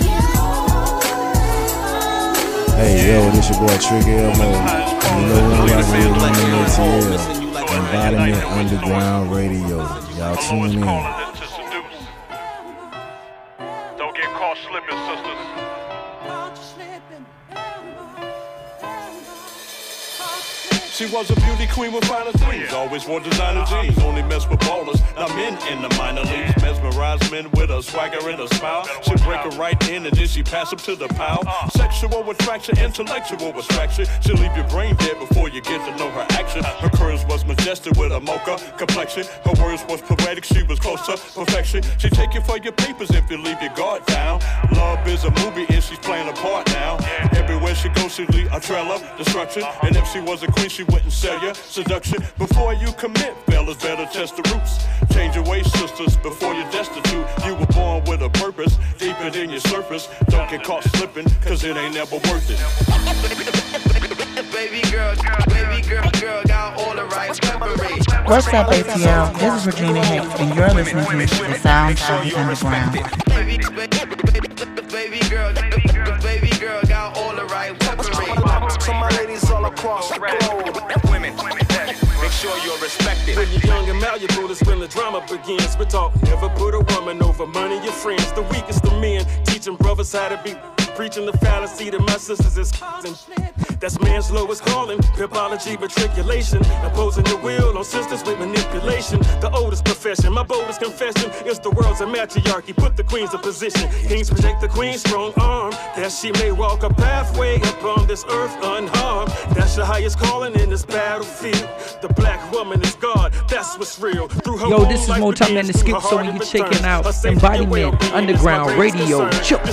Hey yo, this your boy Trigger Elmo. You know what I'm rocking with ATL. Embodiment Underground Radio. Y'all tune in. Slipping, sisters. She was a beauty queen with finer things. Always wore designer jeans. Only mess with ballers, not men in the minor leagues. Mesmerize men with a swagger and a smile. She break her right in and then she pass up to the pile. Sexual attraction, intellectual attraction. She'll leave your brain dead before you get to know her action. Her curves was majestic with a mocha complexion. Her words was poetic, she was close to perfection. She take you for your papers if you leave your guard down. Love is a movie and she's playing a part now. Everywhere she goes, she leave a trail of destruction. And if she was a queen, she wouldn't sell you seduction. Before you commit, fellas, better test the roots. Change your ways, sisters, before you're destitute. You were born with a purpose, deeper than your surface. Don't get caught slipping, cause it ain't never worth it. Baby girl, got all the right preparation. What's up, ATL? This is Regina Hicks, and you're listening to the Sounds of the Underground. Baby girl, got all the right preparation. So my ladies all up valuable is when the drama begins. We talk, never put a woman over money, your friends. The weakest of men, teaching brothers how to be. Preaching the fallacy that my sisters is and that's man's lowest calling. Pipology, matriculation. Imposing your will on sisters with manipulation. The oldest profession, my boldest confession is the world's a matriarchy. Put the queens in position. Kings protect the queen's strong arm, that she may walk a pathway upon this earth unharmed. That's your highest calling in this battlefield. The black woman is God, that's what's real. Through her Yo, this is more time than the skip, so when you checking out Embodiment Underground Radio,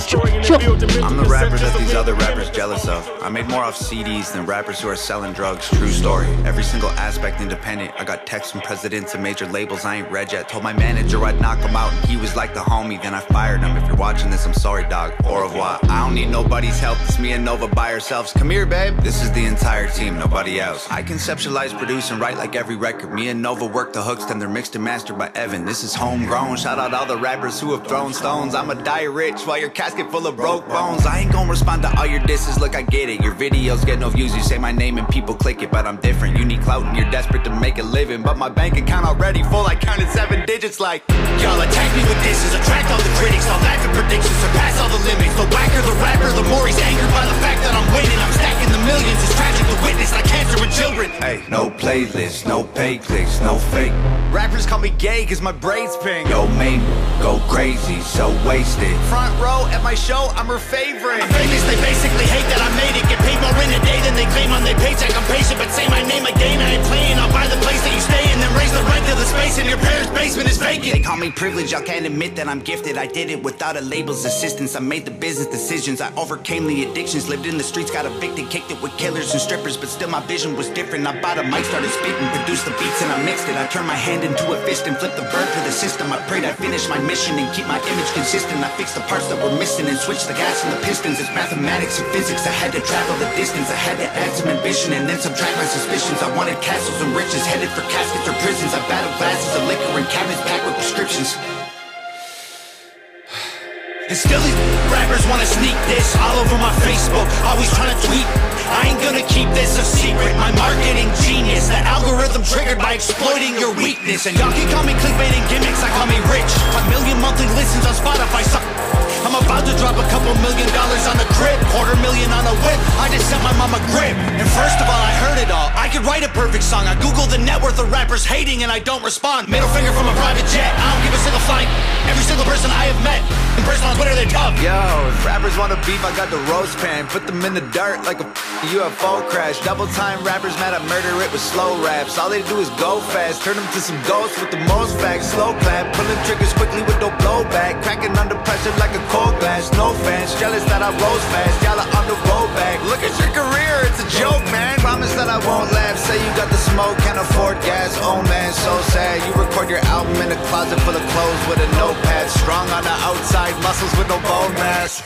I'm the rapper that these other rappers jealous of. I made more off CDs than rappers who are selling drugs. True story. Every single aspect independent. I got texts from presidents and major labels I ain't read yet. Told my manager I'd knock him out and he was like the homie. Then I fired him. If you're watching this, I'm sorry, dog. Au revoir. I don't need nobody's help. It's me and Nova by ourselves. Come here, babe. This is the entire team, nobody else. I conceptualize, produce, and write like every record. Me and Nova work the hooks, then they're mixed and mastered by Evan. This is homegrown. Shout out all the rappers who have thrown stones. I'ma die rich while your casket full of broke bones. I ain't gonna respond to all your disses, look I get it. Your videos get no views, you say my name and people click it. But I'm different, you need clout and you're desperate to make a living. But my bank account already full, I counted 7 digits like y'all attack me with disses, attract all the critics. I'll laugh at predictions, surpass all the limits. The whacker the rapper, the more he's angered by the fact that I'm winning. I'm stacking the millions, it's tragic to witness like cancer in children. Hey, no playlist, no pay clicks, no fake. Rappers call me gay cause my braids pink. Yo, mate, go crazy, so wasted. Front row at my show, I'm her favorite. I'm famous, they basically hate that I made it. Get paid more in a day than they claim on their paycheck. I'm patient, but say my name again, I ain't playing. I'll buy the place that you stay in, then raise the rent till the space in your parents' basement is vacant. They call me privileged, y'all can't admit that I'm gifted. I did it without a label's assistance. I made the business decisions, I overcame the addictions. Lived in the streets, got evicted, kicked it with killers and strippers. But still my vision was different. I bought a mic, started spitting, produced the beats and I mixed it. I turned my hand into a fist and flipped the bird to the system. I prayed I'd finish my mission and keep my image consistent. I fixed the parts that were missing and switched the gas and the pistons. It's mathematics and physics, I had to travel the distance. I had to add some ambition and then subtract my suspicions. I wanted castles and riches, headed for caskets or prisons. I battled glasses of liquor and cabinets packed with prescriptions. And still these rappers wanna sneak this all over my Facebook, always trying to tweet. I ain't gonna keep this a secret. My marketing genius, the algorithm triggered by exploiting your weakness. And y'all can call me clickbait and gimmicks, I call me rich. 1 million monthly listens on Spotify, I'm about to drop a couple $1 million on a crib, $250,000 on a whip. I just sent my mom a grip. And first of all, I heard it all. I could write a perfect song. I Google the net worth of rappers hating and I don't respond. Middle finger from a private jet. I don't give a single flight. Every single person I have met in person on Twitter, they're tough. Yo, if rappers want to beef, I got the roast pan. Put them in the dirt like a UFO crash. Double time rappers mad I murder it with slow raps. All they do is go fast. Turn them to some ghosts with the most facts. Slow clap, pulling triggers quickly with no blowback. Cracking under pressure like a cold glass. No fans, jealous that I rose fast. Y'all are on the road back. Look at your career, it's a joke, man. Promise that I won't laugh. Say you got the smoke, can't afford gas. Oh man, so sad. You record your album in a closet full of clothes with a notepad. Strong on the outside, muscles with no bone mass.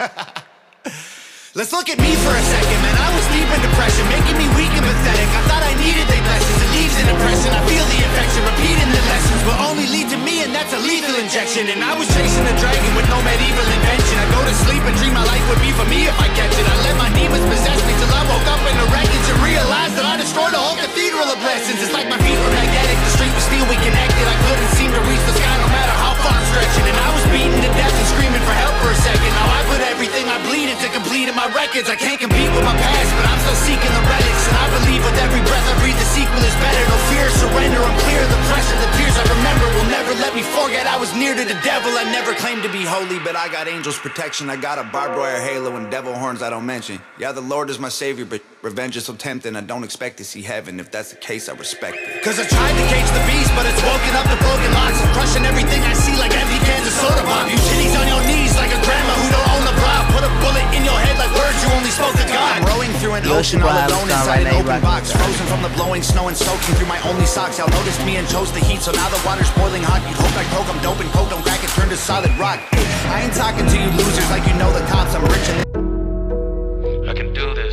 Let's look at me for a second, man. I was deep in depression, making me weak and pathetic. I thought I needed their blessings. It leaves an impression. I feel the infection, repeating the lessons will only lead to me, and that's a lethal injection. And I was chasing a dragon with no medieval invention. I go to sleep and dream my life would be for me if I catch it. I let my demons possess me till I woke up in the wreckage and realized that I destroyed a whole cathedral of blessings. It's like my feet were magnetic, the street was steel, we connected. I couldn't seem to reach the sky no matter how far I'm stretching. And I was beaten to death and screaming for help for a second. Now I put everything I bleed into complete in my records. I can't compete with my past, but I'm still seeking the relics. And I believe with every breath I breathe the sequel is better. No fear, surrender, I'm clear. The pressure, the tears I remember will never let me forget I was near to the devil. I never claimed to be holy, but I got angels' protection. I got a barbed wire halo and devil horns I don't mention. Yeah, the Lord is my savior, but revenge is so tempting. I don't expect to see heaven. If that's the case, I respect it. Cause I tried to cage the beast, but it's woken up the broken locks. I'm crushing everything I see like empty cans of soda pop. You titties on your knees like a grandma who don't own the block. Put a bullet in your head like words you only spoke to God. I'm rowing through an ocean all alone inside an open box. Frozen from the blowing snow and soaking through my only socks. Y'all noticed me and chose the heat, so now the water's boiling hot. You'd hope I croak, I'm dope and coke, don't crack it, turn to solid rock. I ain't talking to you losers like you know the cops. I'm rich and I can do this.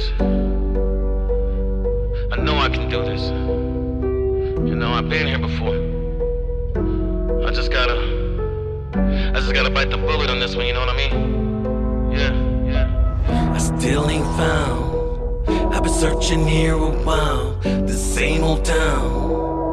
I know I can do this. You know, I've been here before. I just gotta bite the bullet on this one, you know what I mean? Yeah. I still ain't found. I've been searching here a while. The same old town.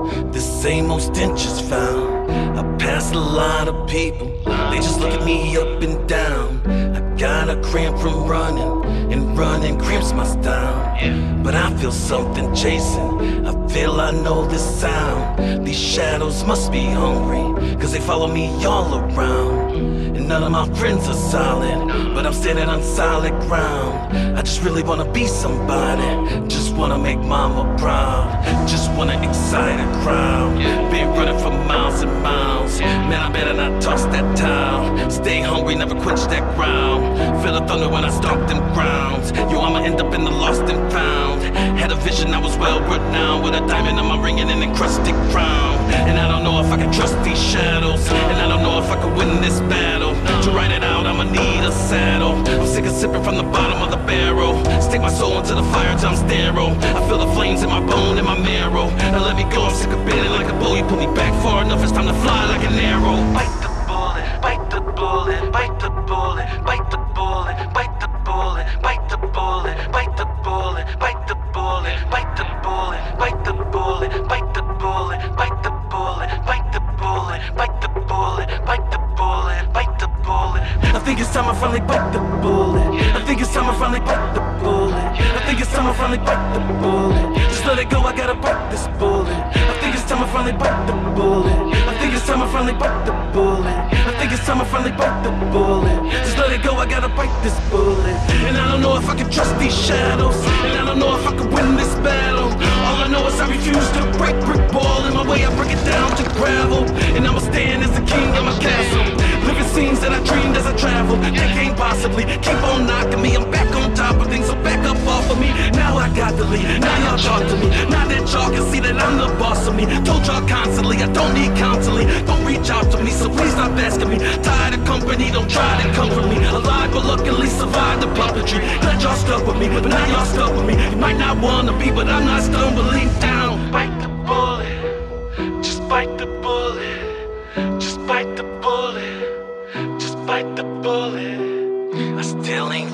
the same old stench is found. I pass a lot of people, they just look at me up and down. I got a cramp from running, and running cramps my style. But I feel something chasing, I feel I know this sound. These shadows must be hungry, cause they follow me all around. And none of my friends are solid, but I'm standing on solid ground. I just really wanna be somebody, just wanna make mama proud, just wanna excite a crowd. Been running for miles and miles, man, I better not toss that towel. Stay hungry, never quench that ground. Feel the thunder when I stomp them grounds. Yo, I'ma end up in the lost and found. Had a vision, I was well renowned, with a diamond on my ring and an encrusted crown. And I don't know if I can trust these shadows, and I don't know if I can win this battle. To write it out, I'ma need a saddle. I'm sick of sipping from the bottom of the barrel. Stick my soul into the fire till I'm sterile. I feel the flames in my bone and my marrow. Now let me go, I'm sick of bending like a bull. You put me back far enough, it's time to fly like an arrow. Bite the bullet, bite the bullet, bite the bullet, bite the bullet, bite the bullet, bite the bullet, bite the bullet, bite the bullet, bite the bullet, bite the bullet, bite the bullet, bite the bullet, bite the bullet, bite the bullet, bite the bullet, bite the bullet. I think it's time I finally bite the bullet. I think it's time I finally bite the bullet. I think it's time I finally bite the bullet. Just let it go, I gotta bite this bullet. I think it's time I finally bite the bullet. I think it's time I finally bite the bullet. I think it's time I finally bite the bullet. Just let it go, I gotta bite this bullet. And I don't know if I can trust these shadows, and I don't know if I can win this battle. All I know is I refuse to break brick wall. In my way I break it down to gravel, and I'ma stand as the king of my castle. Living scenes that I dreamed as I travel. They can't possibly keep on knocking me. I'm back on top of things, so back up off of me. Now I got the lead, now y'all talk to me. Now that y'all can see that I'm the boss of me. Told y'all constantly, I don't need counseling. Don't reach out to me, so please stop asking me. Tired of company, don't try to comfort me. Alive but luckily survived the puppetry. Glad y'all stuck with me, but now y'all stuck with me. You might not wanna be, but I'm not stumbling down. Bite the bullet, just bite the bullet. Just bite the bullet, just bite the bullet. I still ain't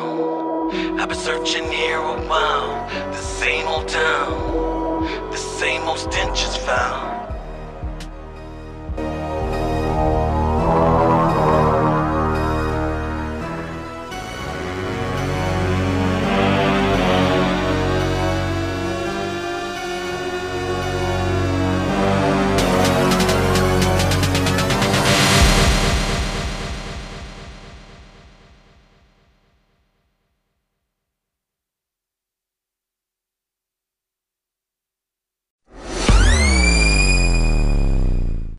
found, I've been searching here a while. The same old town, the same old stench is found.